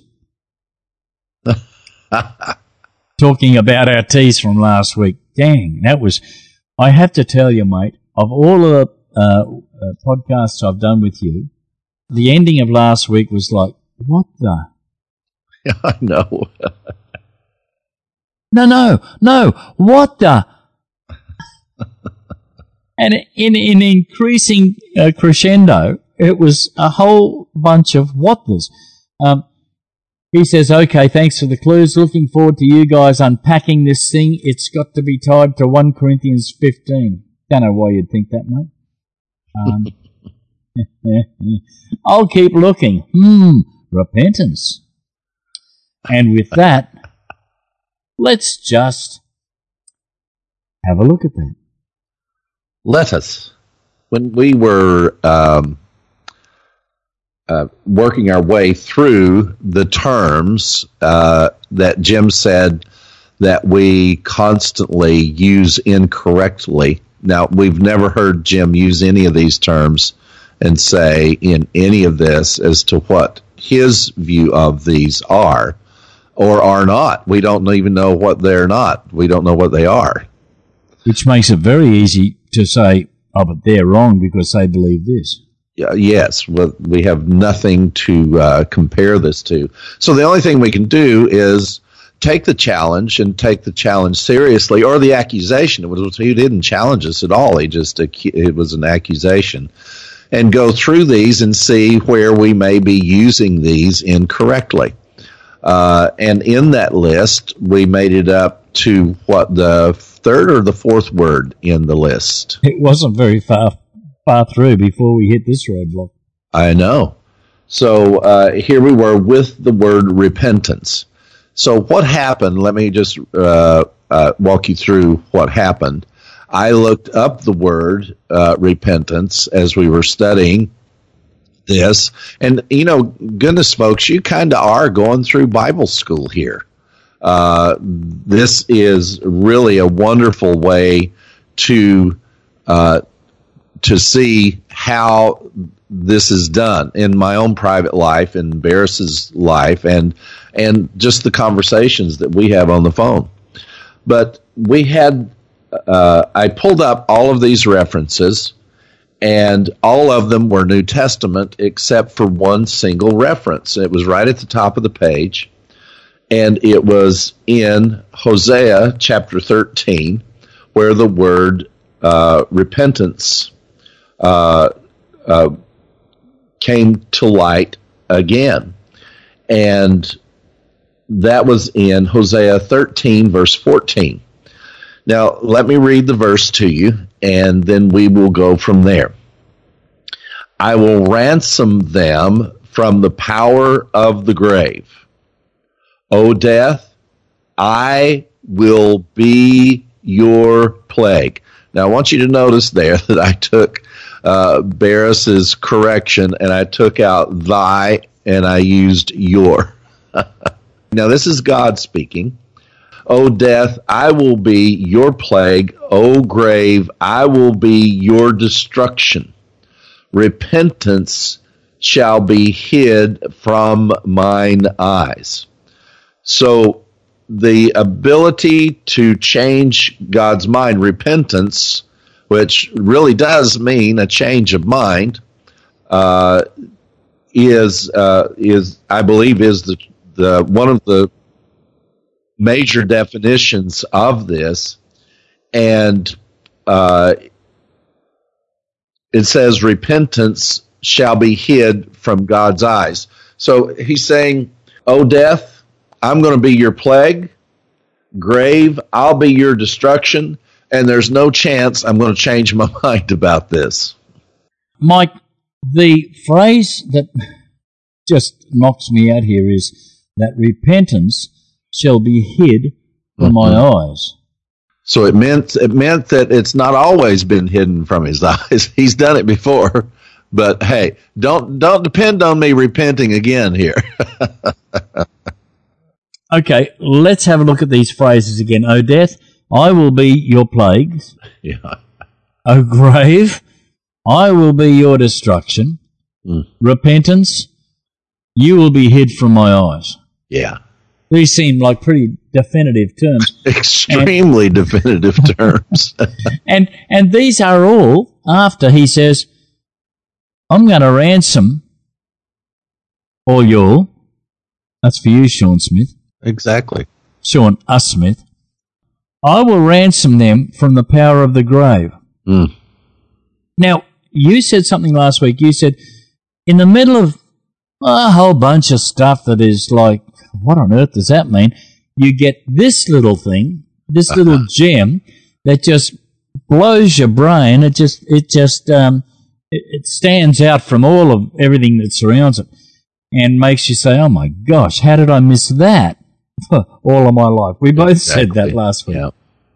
Talking about our teas from last week. Dang, that was, I have to tell you, mate, of all the uh, uh, podcasts I've done with you, the ending of last week was like, what the? Yeah, I know. No, no, no, what the? And in in increasing uh, crescendo, it was a whole bunch of what this. Um, he says, okay, thanks for the clues. Looking forward to you guys unpacking this thing. It's got to be tied to First Corinthians fifteen. Don't know why you'd think that, mate. Um, I'll keep looking. Hmm, repentance. And with that, let's just have a look at that. Let us. When we were um, uh, working our way through the terms uh, that Jim said that we constantly use incorrectly. Now, we've never heard Jim use any of these terms and say in any of this as to what his view of these are or are not. We don't even know what they're not. We don't know what they are. Which makes it very easy to say, oh, but they're wrong because they believe this. Yeah, yes, well, we have nothing to uh, compare this to. So the only thing we can do is take the challenge and take the challenge seriously, or the accusation. It was, he didn't challenge us at all. He just it was an accusation. And go through these and see where we may be using these incorrectly. Uh, and in that list, we made it up to what, the third or the fourth word in the list? It wasn't very far far through before we hit this roadblock. I know. So uh, here we were with the word repentance. So what happened? Let me just uh, uh, walk you through what happened. I looked up the word uh, repentance as we were studying this. And, you know, goodness, folks, you kind of are going through Bible school here. Uh, this is really a wonderful way to uh, to see how this is done in my own private life, in Barris's life, and and just the conversations that we have on the phone. But we had, uh, I pulled up all of these references, and all of them were New Testament except for one single reference. It was right at the top of the page. And it was in Hosea chapter thirteen, where the word uh, repentance uh, uh, came to light again. And that was in Hosea thirteen, verse fourteen. Now, let me read the verse to you, and then we will go from there. I will ransom them from the power of the grave. O death, I will be your plague. Now, I want you to notice there that I took uh, Barris's correction and I took out thy and I used your. Now, this is God speaking. O death, I will be your plague. O grave, I will be your destruction. Repentance shall be hid from mine eyes. So the ability to change God's mind, repentance, which really does mean a change of mind, uh, is uh, is I believe is the the one of the major definitions of this, and uh, it says repentance shall be hid from God's eyes. So he's saying, "O death, I'm going to be your plague. Grave, I'll be your destruction. And there's no chance I'm going to change my mind about this." Mike, the phrase that just knocks me out here is that repentance shall be hid from mm-hmm. my eyes. So it meant it meant that it's not always been hidden from his eyes. He's done it before, but hey, don't don't depend on me repenting again here. Okay, let's have a look at these phrases again. O death, I will be your plagues. Yeah. O grave, I will be your destruction. Mm. Repentance, you will be hid from my eyes. Yeah. These seem like pretty definitive terms. Extremely and, definitive terms. and and these are all after he says, I'm going to ransom all your, that's for you, Sean Smith. Exactly. Sean us Smith. I will ransom them from the power of the grave. Mm. Now, you said something last week. You said, in the middle of a whole bunch of stuff that is like, what on earth does that mean? You get this little thing, this uh-huh. little gem that just blows your brain. It just, it just, um, it, it stands out from all of everything that surrounds it and makes you say, oh my gosh, how did I miss that all of my life? We both exactly. said that last week. Yeah.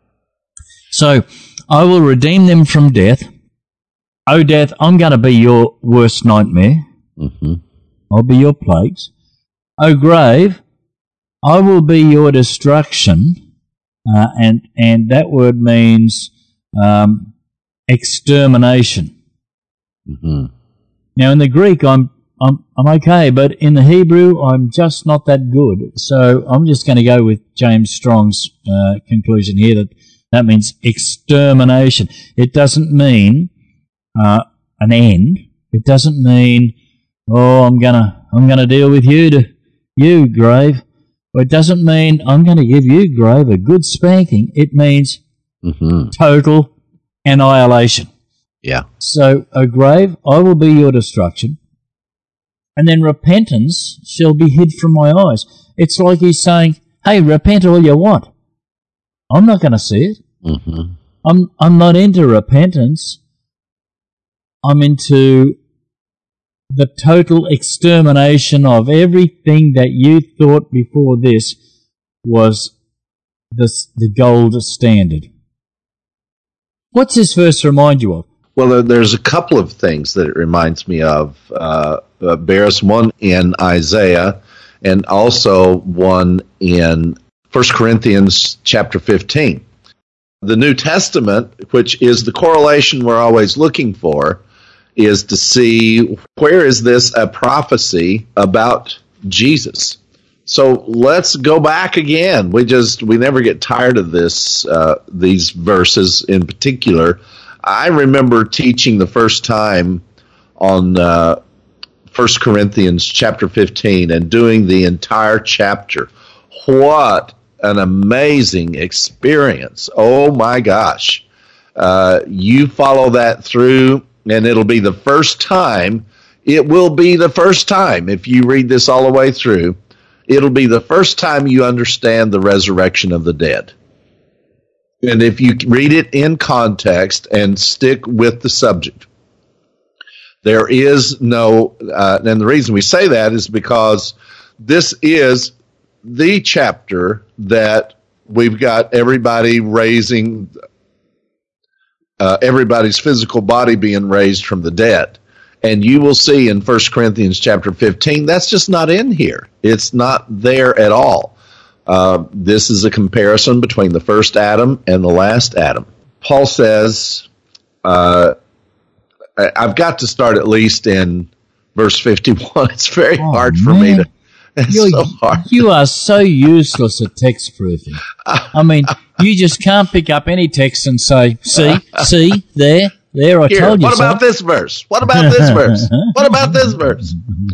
So, I will redeem them from death. O death, I'm going to be your worst nightmare. Mm-hmm. I'll be your plagues. O grave, I will be your destruction. Uh, and, and that word means um, extermination. Mm-hmm. Now, in the Greek, I'm, I'm, I'm okay, but in the Hebrew, I'm just not that good. So I'm just going to go with James Strong's uh, conclusion here that that means extermination. It doesn't mean uh, an end. It doesn't mean, oh, I'm gonna I'm gonna deal with you to you, grave. Or it doesn't mean I'm gonna give you, grave, a good spanking. It means mm-hmm. total annihilation. Yeah. So, O grave, I will be your destruction. And then repentance shall be hid from my eyes. It's like he's saying, hey, repent all you want. I'm not going to see it. Mm-hmm. I'm I'm not into repentance. I'm into the total extermination of everything that you thought before this was the, the gold standard. What's this verse remind you of? Well, there's a couple of things that it reminds me of. Uh, uh, Bears, one in Isaiah and also one in First Corinthians chapter fifteen. The New Testament, which is the correlation we're always looking for, is to see where is this a prophecy about Jesus. So let's go back again. We just we never get tired of this. Uh, these verses in particular. I remember teaching the first time on uh, First Corinthians chapter fifteen and doing the entire chapter. What an amazing experience. Oh my gosh. Uh, you follow that through and it'll be the first time, it will be the first time, if you read this all the way through, it'll be the first time you understand the resurrection of the dead. And if you read it in context and stick with the subject, there is no, uh, and the reason we say that is because this is the chapter that we've got everybody raising, uh, everybody's physical body being raised from the dead. And you will see in First Corinthians chapter fifteen, that's just not in here. It's not there at all. Uh, this is a comparison between the first Adam and the last Adam. Paul says, uh, I've got to start at least in verse fifty-one. It's very oh, hard for man. me to... It's You're, so hard. You are so useless at text proofing. I mean, you just can't pick up any text and say, see, see, there, there, I Here, told you what so. about this verse? What about this verse? What about this verse?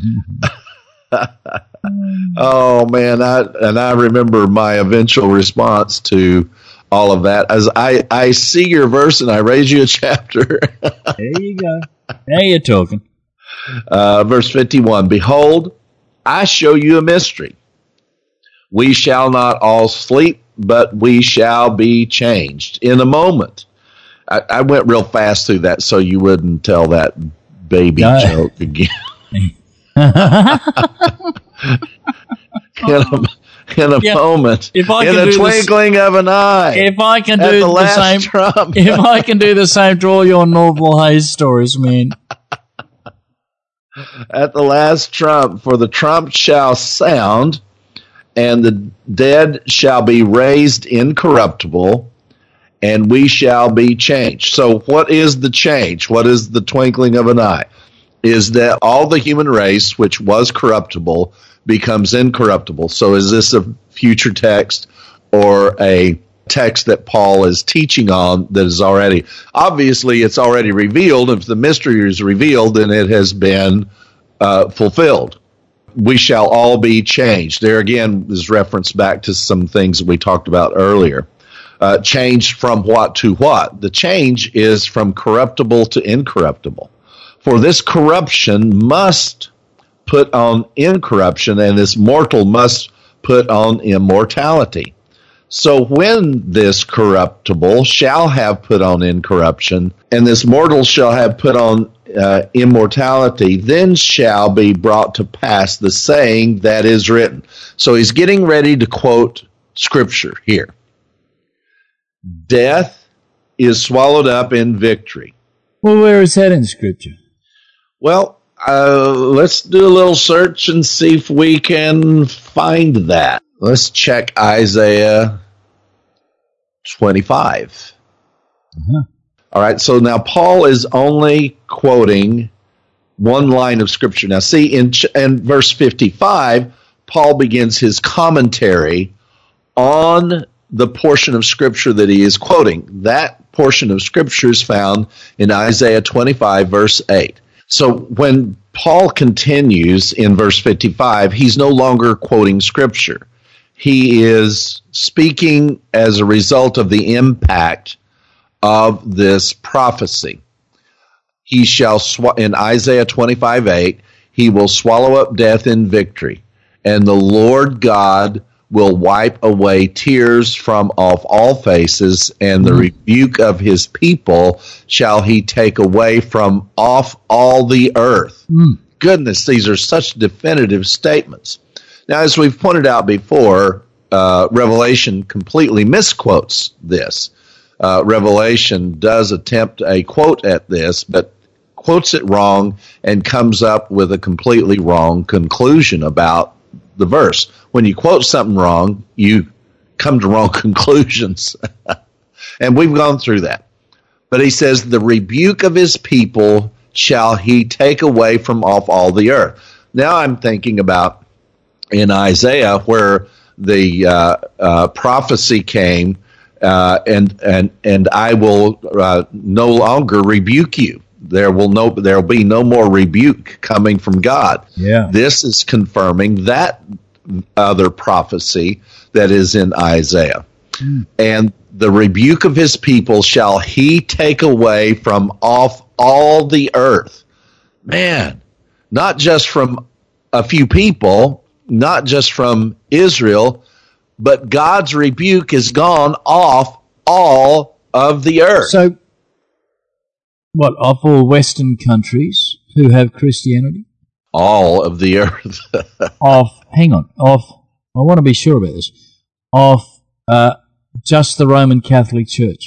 Oh, man, I, and I remember my eventual response to all of that as I, I see your verse and I raise you a chapter. There you go. Now you're talking. Uh, verse fifty-one, behold, I show you a mystery. We shall not all sleep, but we shall be changed in a moment. I, I went real fast through that so you wouldn't tell that baby no. joke again. in a, in a Yeah, moment, if I in can a do twinkling this, of an eye. if I can at do the, the, last same, trump. if I can do the same to all your Norval Hayes stories, man. At the last trump, for the trump shall sound, and the dead shall be raised incorruptible, and we shall be changed. So what is the change? What is the twinkling of an eye? Is that all the human race, which was corruptible, becomes incorruptible. So is this a future text or a text that Paul is teaching on that is already, obviously it's already revealed. If the mystery is revealed, then it has been uh, fulfilled. We shall all be changed. There again is reference back to some things that we talked about earlier. Uh, changed from what to what? The change is from corruptible to incorruptible. For this corruption must put on incorruption, and this mortal must put on immortality. So when this corruptible shall have put on incorruption, and this mortal shall have put on uh, immortality, then shall be brought to pass the saying that is written. So he's getting ready to quote Scripture here. Death is swallowed up in victory. Well, where is that in Scripture? Well, uh, let's do a little search and see if we can find that. Let's check Isaiah twenty-five. Uh-huh. All right, so now Paul is only quoting one line of Scripture. Now, see, in, in verse fifty-five, Paul begins his commentary on the portion of Scripture that he is quoting. That portion of Scripture is found in Isaiah twenty-five, verse eight. So when Paul continues in verse fifty-five, he's no longer quoting Scripture. He is speaking as a result of the impact of this prophecy. He shall, sw- in Isaiah twenty-five, eight, he will swallow up death in victory, and the Lord God will wipe away tears from off all faces, and the mm-hmm. rebuke of his people shall he take away from off all the earth. Mm. Goodness, these are such definitive statements. Now, as we've pointed out before, uh, Revelation completely misquotes this. Uh, Revelation does attempt a quote at this, but quotes it wrong and comes up with a completely wrong conclusion about the verse. When you quote something wrong, you come to wrong conclusions. And we've gone through that. But he says, the rebuke of his people shall he take away from off all the earth. Now I'm thinking about in Isaiah where the uh, uh, prophecy came, uh, and and and I will uh, no longer rebuke you. There will no there will be no more rebuke coming from God. Yeah. This is confirming that other prophecy that is in Isaiah. Mm. And the rebuke of his people shall he take away from off all the earth. Man, not just from a few people, not just from Israel, but God's rebuke is gone off all of the earth. So, what, of all Western countries who have Christianity? All of the earth. Of, hang on, of, I want to be sure about this, of uh, just the Roman Catholic Church.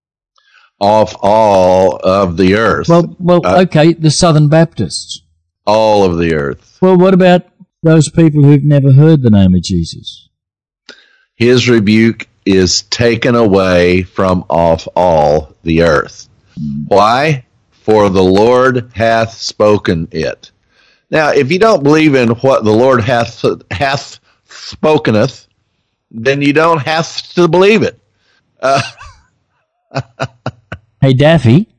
Of all of the earth. Well, well, uh, okay, the Southern Baptists. All of the earth. Well, what about those people who've never heard the name of Jesus? His rebuke is taken away from off all the earth. Why? For the Lord hath spoken it. Now, if you don't believe in what the Lord hath hath spokeneth, then you don't have to believe it. Uh, hey, Daffy.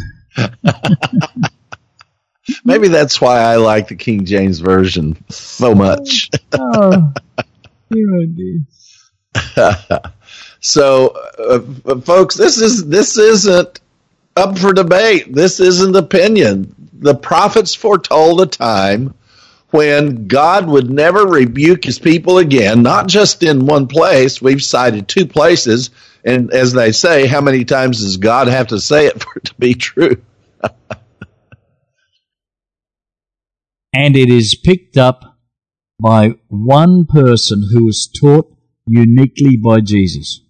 Maybe that's why I like the King James Version so much. Oh, dear, oh dear. So, uh, folks, this is this isn't up for debate. This isn't opinion. The prophets foretold a time when God would never rebuke his people again, not just in one place. We've cited two places, and as they say, how many times does God have to say it for it to be true? and it is picked up by one person who was taught uniquely by Jesus.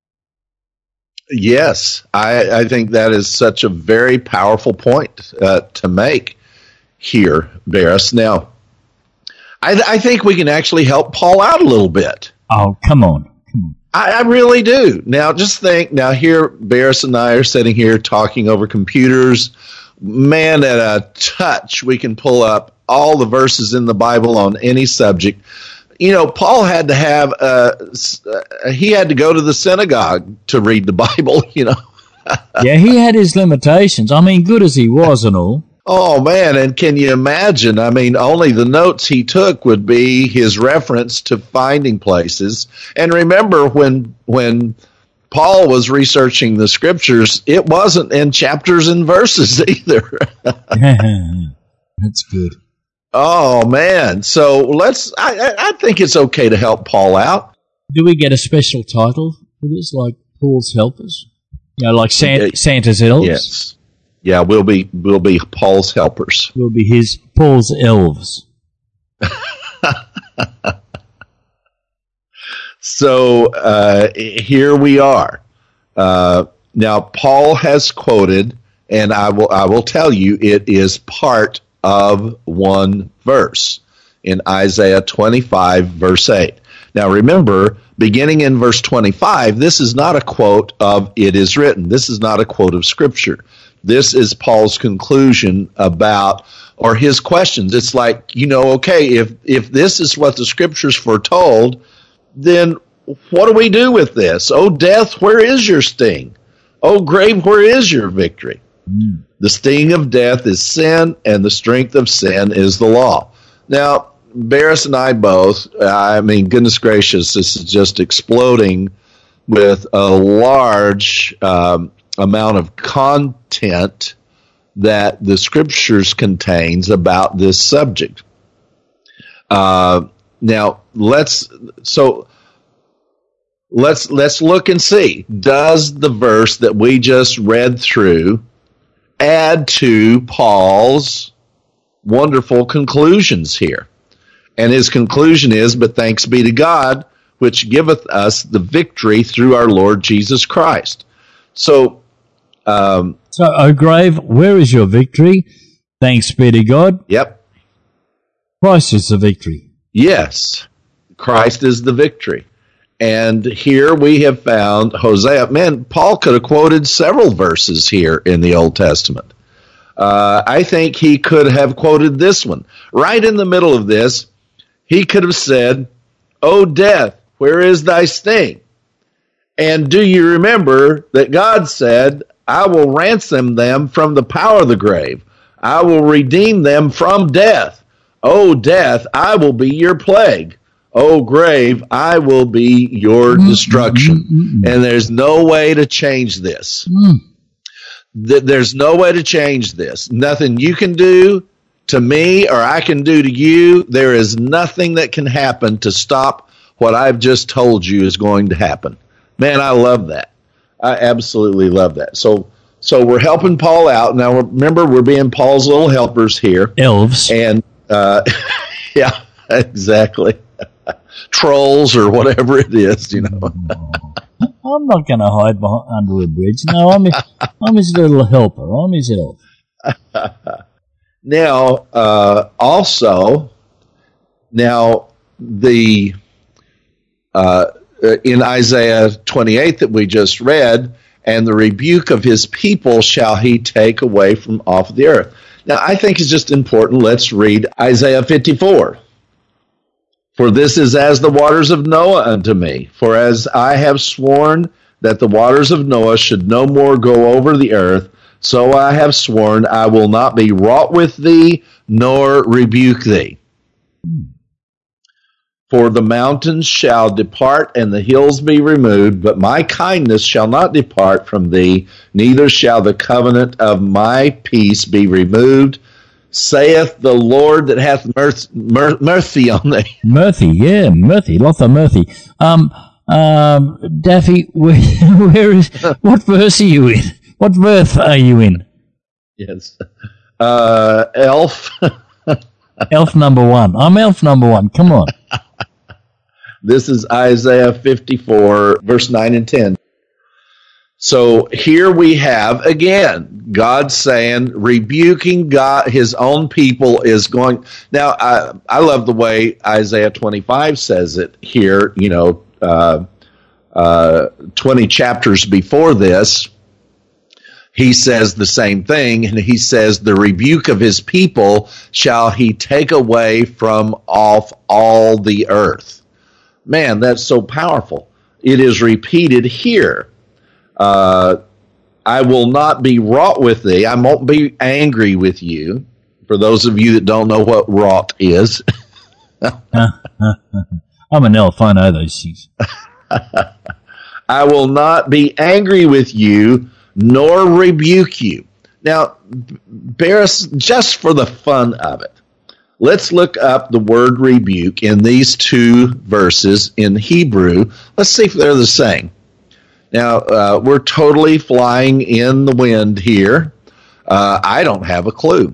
Yes, I, I think that is such a very powerful point uh, to make here, Barris. Now, I, I think we can actually help Paul out a little bit. Oh, come on. Come on. I, I really do. Now, just think, now here, Barris and I are sitting here talking over computers. Man, at a touch, we can pull up all the verses in the Bible on any subject. You know, Paul had to have, uh, uh, he had to go to the synagogue to read the Bible, you know. Yeah, he had his limitations. I mean, good as he was and all. Oh, man, and can you imagine? I mean, only the notes he took would be his reference to finding places. And remember, when when Paul was researching the scriptures, it wasn't in chapters and verses either. That's good. Oh, man. So let's, I, I think it's okay to help Paul out. Do we get a special title for this, like Paul's helpers? You know, like Santa, Santa's elves? Yes. Yeah, we'll be we'll be Paul's helpers. We'll be his Paul's elves. So uh, here we are. Uh, now Paul has quoted, and I will I will tell you, it is part of one verse in Isaiah twenty-five, verse eight. Now remember, beginning in verse twenty-five, this is not a quote of "it is written." This is not a quote of Scripture. This is Paul's conclusion about, or his questions. It's like, you know, okay, if if this is what the Scriptures foretold, then what do we do with this? Oh, death, where is your sting? Oh, grave, where is your victory? Mm. The sting of death is sin, and the strength of sin is the law. Now, Barris and I both, I mean, goodness gracious, this is just exploding with a large um, amount of content that the Scriptures contains about this subject. Uh, now, let's so let's let's look and see. Does the verse that we just read through add to Paul's wonderful conclusions here? And his conclusion is, "But thanks be to God, which giveth us the victory through our Lord Jesus Christ." So, um, so, O grave, where is your victory? Thanks be to God. Yep. Christ is the victory. Yes, Christ is the victory. And here we have found Hosea. Man, Paul could have quoted several verses here in the Old Testament. Uh, I think he could have quoted this one. Right in the middle of this, he could have said, "O death, where is thy sting? And do you remember that God said, I will ransom them from the power of the grave. I will redeem them from death. O death, I will be your plague. O grave, I will be your destruction." Mm-hmm. And there's no way to change this. Mm. There's no way to change this. Nothing you can do to me or I can do to you. There is nothing that can happen to stop what I've just told you is going to happen. Man, I love that. I absolutely love that. So so we're helping Paul out. Now, remember, we're being Paul's little helpers here. Elves. And, uh, yeah, exactly. Trolls or whatever it is, you know. I'm not going to hide behind, under a bridge. No, I'm his, I'm his little helper. I'm his elf. Now, uh, also, now the uh, in Isaiah twenty-eight that we just read, "And the rebuke of his people shall he take away from off the earth." Now, I think it's just important. Let's read Isaiah fifty-four. "For this is as the waters of Noah unto me. For as I have sworn that the waters of Noah should no more go over the earth, so I have sworn I will not be wroth with thee, nor rebuke thee. For the mountains shall depart, and the hills be removed, but my kindness shall not depart from thee, neither shall the covenant of my peace be removed, saith the Lord that hath mirth, mir- mercy on thee." Mercy, yeah, mercy, lots of mercy. Um, um, Daffy, where, where is, what verse are you in? What verse are you in? Yes. Uh, Elf. Elf number one. I'm elf number one. Come on. This is Isaiah fifty-four, verse nine and ten. So here we have, again, God saying, rebuking God, his own people is going. Now, I, I love the way Isaiah twenty-five says it here, you know, uh, uh, twenty chapters before this. He says the same thing, and he says, the rebuke of his people shall he take away from off all the earth. Man, that's so powerful. It is repeated here. Uh, I will not be wroth with thee. I won't be angry with you. For those of you that don't know what wrath is. I'm an elf. I know those things. I will not be angry with you, nor rebuke you. Now, bear us just for the fun of it. Let's look up the word rebuke in these two verses in Hebrew. Let's see if they're the same. Now, uh, we're totally flying in the wind here. Uh, I don't have a clue.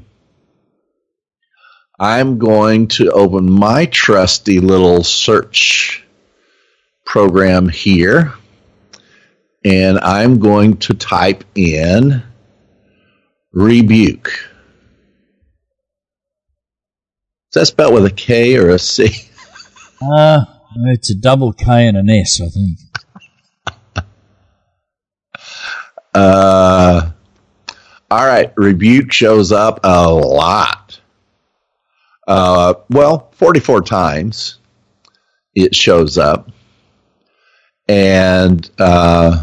I'm going to open my trusty little search program here, and I'm going to type in rebuke. Is that spelled with a K or a C? Uh, it's a double K and an S, I think. Uh, all right, rebuke shows up a lot. Uh, well, forty-four times it shows up. And, uh,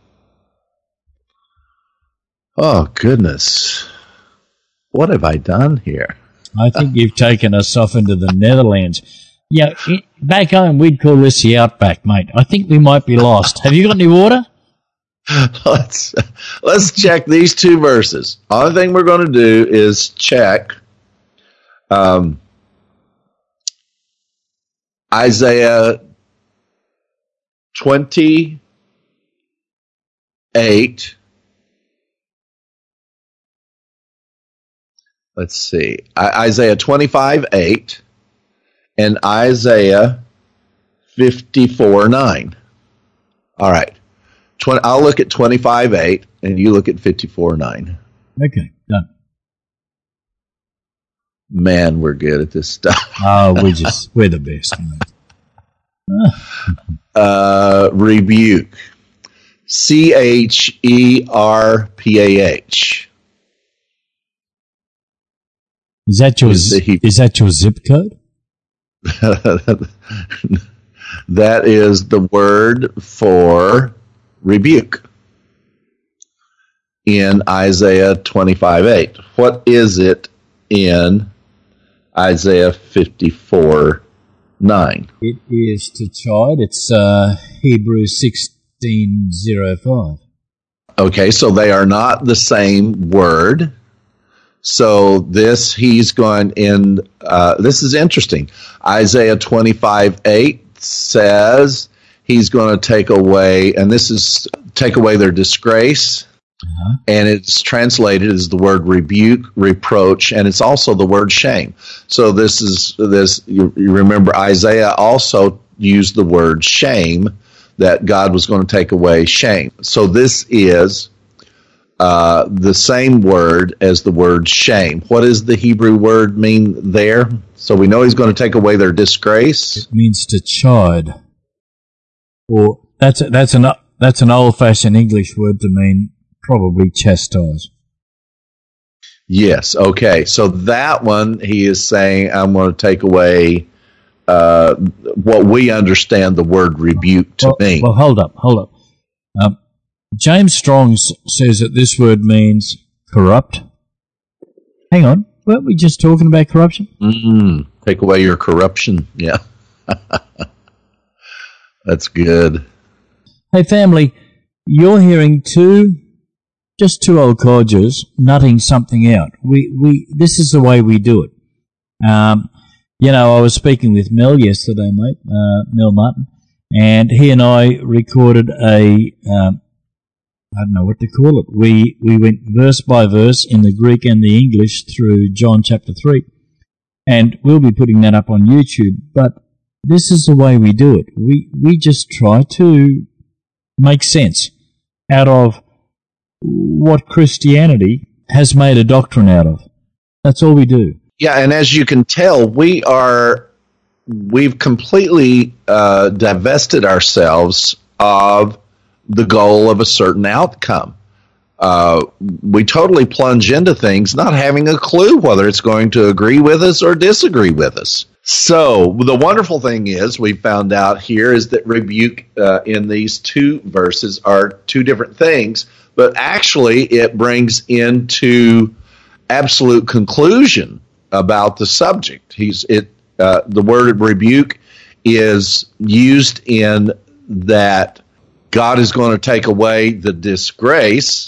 oh, goodness. What have I done here? I think you've taken us off into the Netherlands. Yeah, it, back home we'd call this the outback, mate. I think we might be lost. Have you got any water? Let's let's check these two verses. Only thing we're going to do is check um, Isaiah twenty-eight. Let's see, I, Isaiah twenty-five eight and Isaiah fifty-four nine. All right. I'll look at twenty-five eight, and you look at fifty-four nine. Okay, done. Man, we're good at this stuff. Oh, we just, we're the best. uh, rebuke. C H E R P A H. Is that your, is, he- is that your zip code? That is the word for rebuke in Isaiah twenty-five eight. What is it in Isaiah fifty-four nine? It is to chide. It's uh, Hebrews sixteen oh five. Okay, so they are not the same word. So this, he's going in, uh, this is interesting. Isaiah twenty-five eight says he's going to take away, and this is take away their disgrace, uh-huh. And it's translated as the word rebuke, reproach, and it's also the word shame. So this is this. You, you remember Isaiah also used the word shame, that God was going to take away shame. So this is uh, the same word as the word shame. What does the Hebrew word mean there? So we know he's going to take away their disgrace. It means to chide. Or that's a, that's an that's an old-fashioned English word to mean probably chastise. Yes. Okay. So that one, he is saying, I'm going to take away uh, what we understand the word rebuke to well, mean. Well, hold up, hold up. Um, James Strong says that this word means corrupt. Hang on, weren't we just talking about corruption? Mm-hmm. Take away your corruption. Yeah. That's good. Hey, family, you're hearing two, just two old codgers nutting something out. We, we, this is the way we do it. Um, you know, I was speaking with Mel yesterday, mate, uh, Mel Martin, and he and I recorded a, um, I don't know what to call it. We, we went verse by verse in the Greek and the English through John chapter three. And we'll be putting that up on YouTube. But this is the way we do it. We, we just try to make sense out of what Christianity has made a doctrine out of. That's all we do. Yeah, and as you can tell, we are, we've completely uh, divested ourselves of the goal of a certain outcome. Uh, we totally plunge into things not having a clue whether it's going to agree with us or disagree with us. So the wonderful thing is we found out here is that rebuke uh, in these two verses are two different things, but actually it brings into absolute conclusion about the subject. He's it. Uh, the word rebuke is used in that God is going to take away the disgrace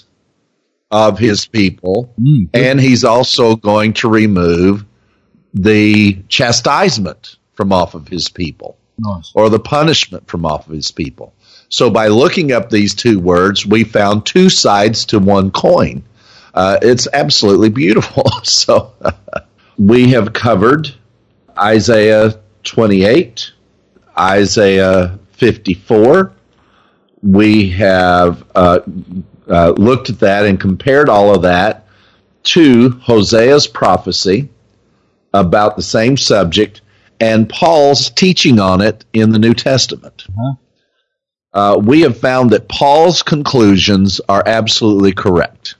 of his people, mm, and he's also going to remove the chastisement from off of his people, nice. Or the punishment from off of his people. So by looking up these two words, we found two sides to one coin. Uh, it's absolutely beautiful. So we have covered Isaiah twenty-eight, Isaiah fifty-four. We have uh, uh, looked at that and compared all of that to Hosea's prophecy about the same subject and Paul's teaching on it in the New Testament. Uh-huh. Uh, we have found that Paul's conclusions are absolutely correct.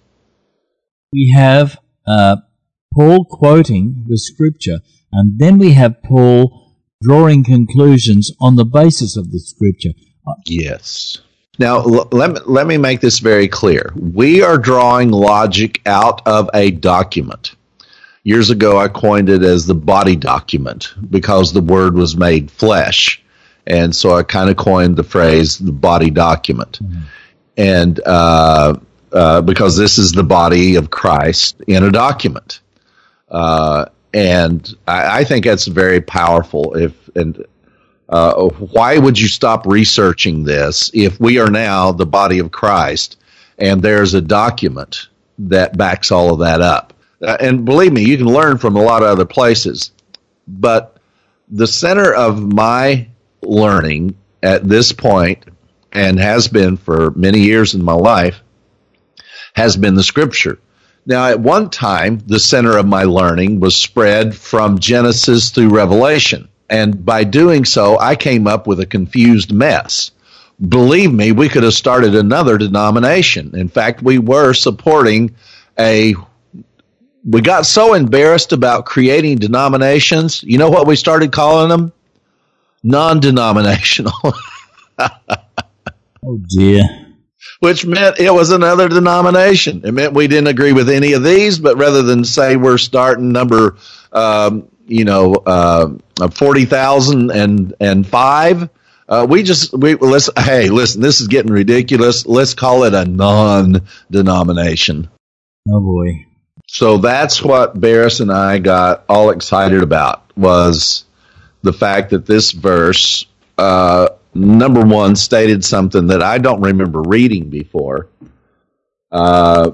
We have uh, Paul quoting the scripture, and then we have Paul drawing conclusions on the basis of the scripture. Yes. Now, l- let me, let me make this very clear. We are drawing logic out of a document. Years ago, I coined it as the body document because the word was made flesh. And so I kind of coined the phrase the body document. Mm-hmm. And uh, uh, because this is the body of Christ in a document. Uh, and I, I think that's very powerful. If and uh, why would you stop researching this if we are now the body of Christ and there's a document that backs all of that up? Uh, and believe me, you can learn from a lot of other places. But the center of my learning at this point, and has been for many years in my life, has been the Scripture. Now, at one time, the center of my learning was spread from Genesis through Revelation. And by doing so, I came up with a confused mess. Believe me, we could have started another denomination. In fact, we were supporting a... We got so embarrassed about creating denominations. You know what we started calling them? Non-denominational. Oh, dear. Which meant it was another denomination. It meant we didn't agree with any of these, but rather than say we're starting number, um, you know, uh, forty thousand and five, uh, we just, we let's, hey, listen, this is getting ridiculous. Let's call it a non-denomination. Oh, boy. So that's what Barris and I got all excited about, was the fact that this verse, uh, number one, stated something that I don't remember reading before, uh,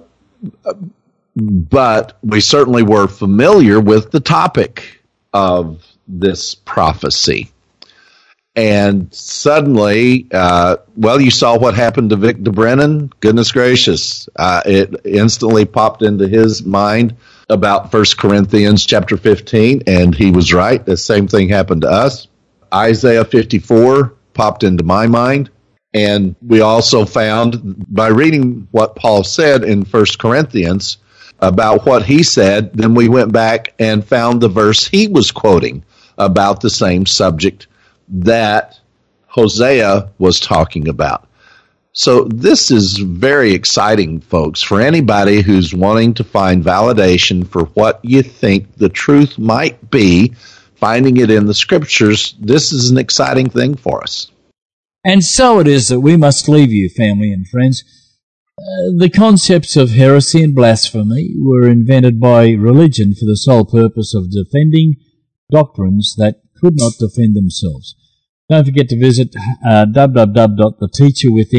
but we certainly were familiar with the topic of this prophecy. And suddenly, uh, well, you saw what happened to Victor Brennan. Goodness gracious. Uh, it instantly popped into his mind about First Corinthians chapter fifteen, and he was right. The same thing happened to us. Isaiah fifty-four popped into my mind. And we also found, by reading what Paul said in First Corinthians about what he said, then we went back and found the verse he was quoting about the same subject that Hosea was talking about. So this is very exciting, folks, for anybody who's wanting to find validation for what you think the truth might be, finding it in the Scriptures. This is an exciting thing for us. And so it is that we must leave you, family and friends. Uh, the concepts of heresy and blasphemy were invented by religion for the sole purpose of defending doctrines that could not defend themselves. Don't forget to visit uh, w w w dot the teacher within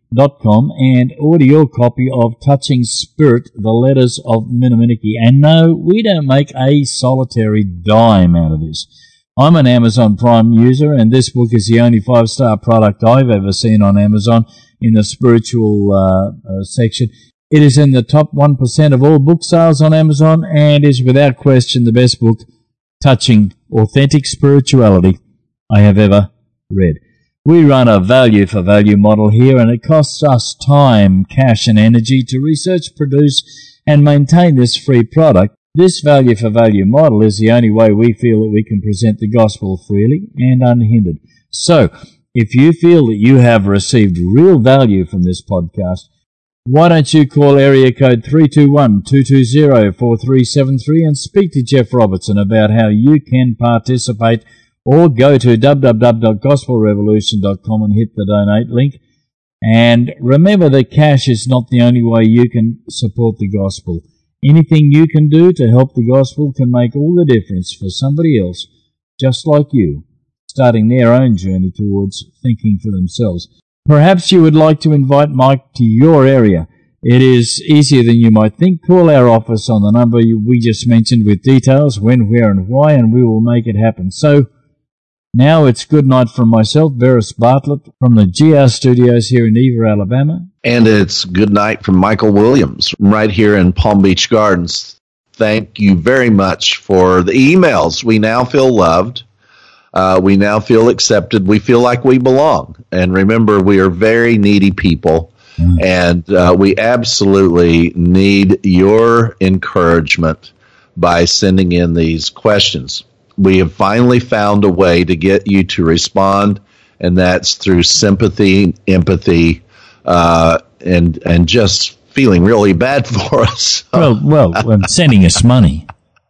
dot com and order your copy of Touching Spirit, the Letters of Menominee. And no, we don't make a solitary dime out of this. I'm an Amazon Prime user, and this book is the only five-star product I've ever seen on Amazon in the spiritual uh, uh, section. It is in the top one percent of all book sales on Amazon and is without question the best book touching authentic spirituality I have ever read. We run a value-for-value model here, and it costs us time, cash, and energy to research, produce, and maintain this free product. This value-for-value model is the only way we feel that we can present the gospel freely and unhindered. So, if you feel that you have received real value from this podcast, why don't you call area code three two one, two two zero, four three seven three and speak to Jeff Robertson about how you can participate, or go to w w w dot gospel revolution dot com and hit the donate link. And remember that cash is not the only way you can support the gospel. Anything you can do to help the gospel can make all the difference for somebody else, just like you, starting their own journey towards thinking for themselves. Perhaps you would like to invite Mike to your area. It is easier than you might think. Call our office on the number we just mentioned with details, when, where, and why, and we will make it happen. So, now it's good night from myself, Beres Bartlett, from the G R Studios here in Eva, Alabama. And it's good night from Michael Williams, right here in Palm Beach Gardens. Thank you very much for the emails. We now feel loved. Uh, we now feel accepted. We feel like we belong. And remember, we are very needy people, mm. and uh, we absolutely need your encouragement by sending in these questions. We have finally found a way to get you to respond, and that's through sympathy, empathy, uh, and and just feeling really bad for us. Well, well, I'm sending us money.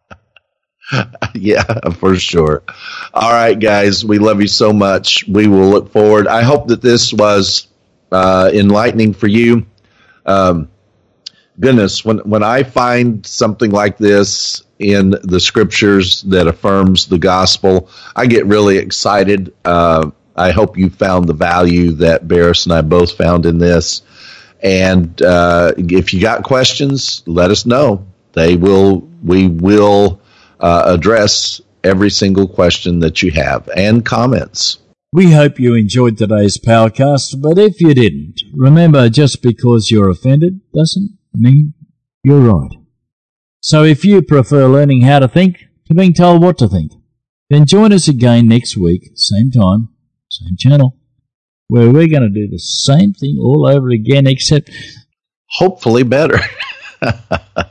Yeah, for sure. All right, guys, we love you so much. We will look forward. I hope that this was uh, enlightening for you. Um, goodness, when when I find something like this in the scriptures that affirms the gospel, I get really excited. Uh, I hope you found the value that Beres and I both found in this. And uh, if you got questions, let us know. They will. We will uh, address every single question that you have and comments. We hope you enjoyed today's Powercast, but if you didn't, remember, just because you're offended doesn't mean you're right. So if you prefer learning how to think to being told what to think, then join us again next week, same time, same channel, where we're going to do the same thing all over again, except hopefully better.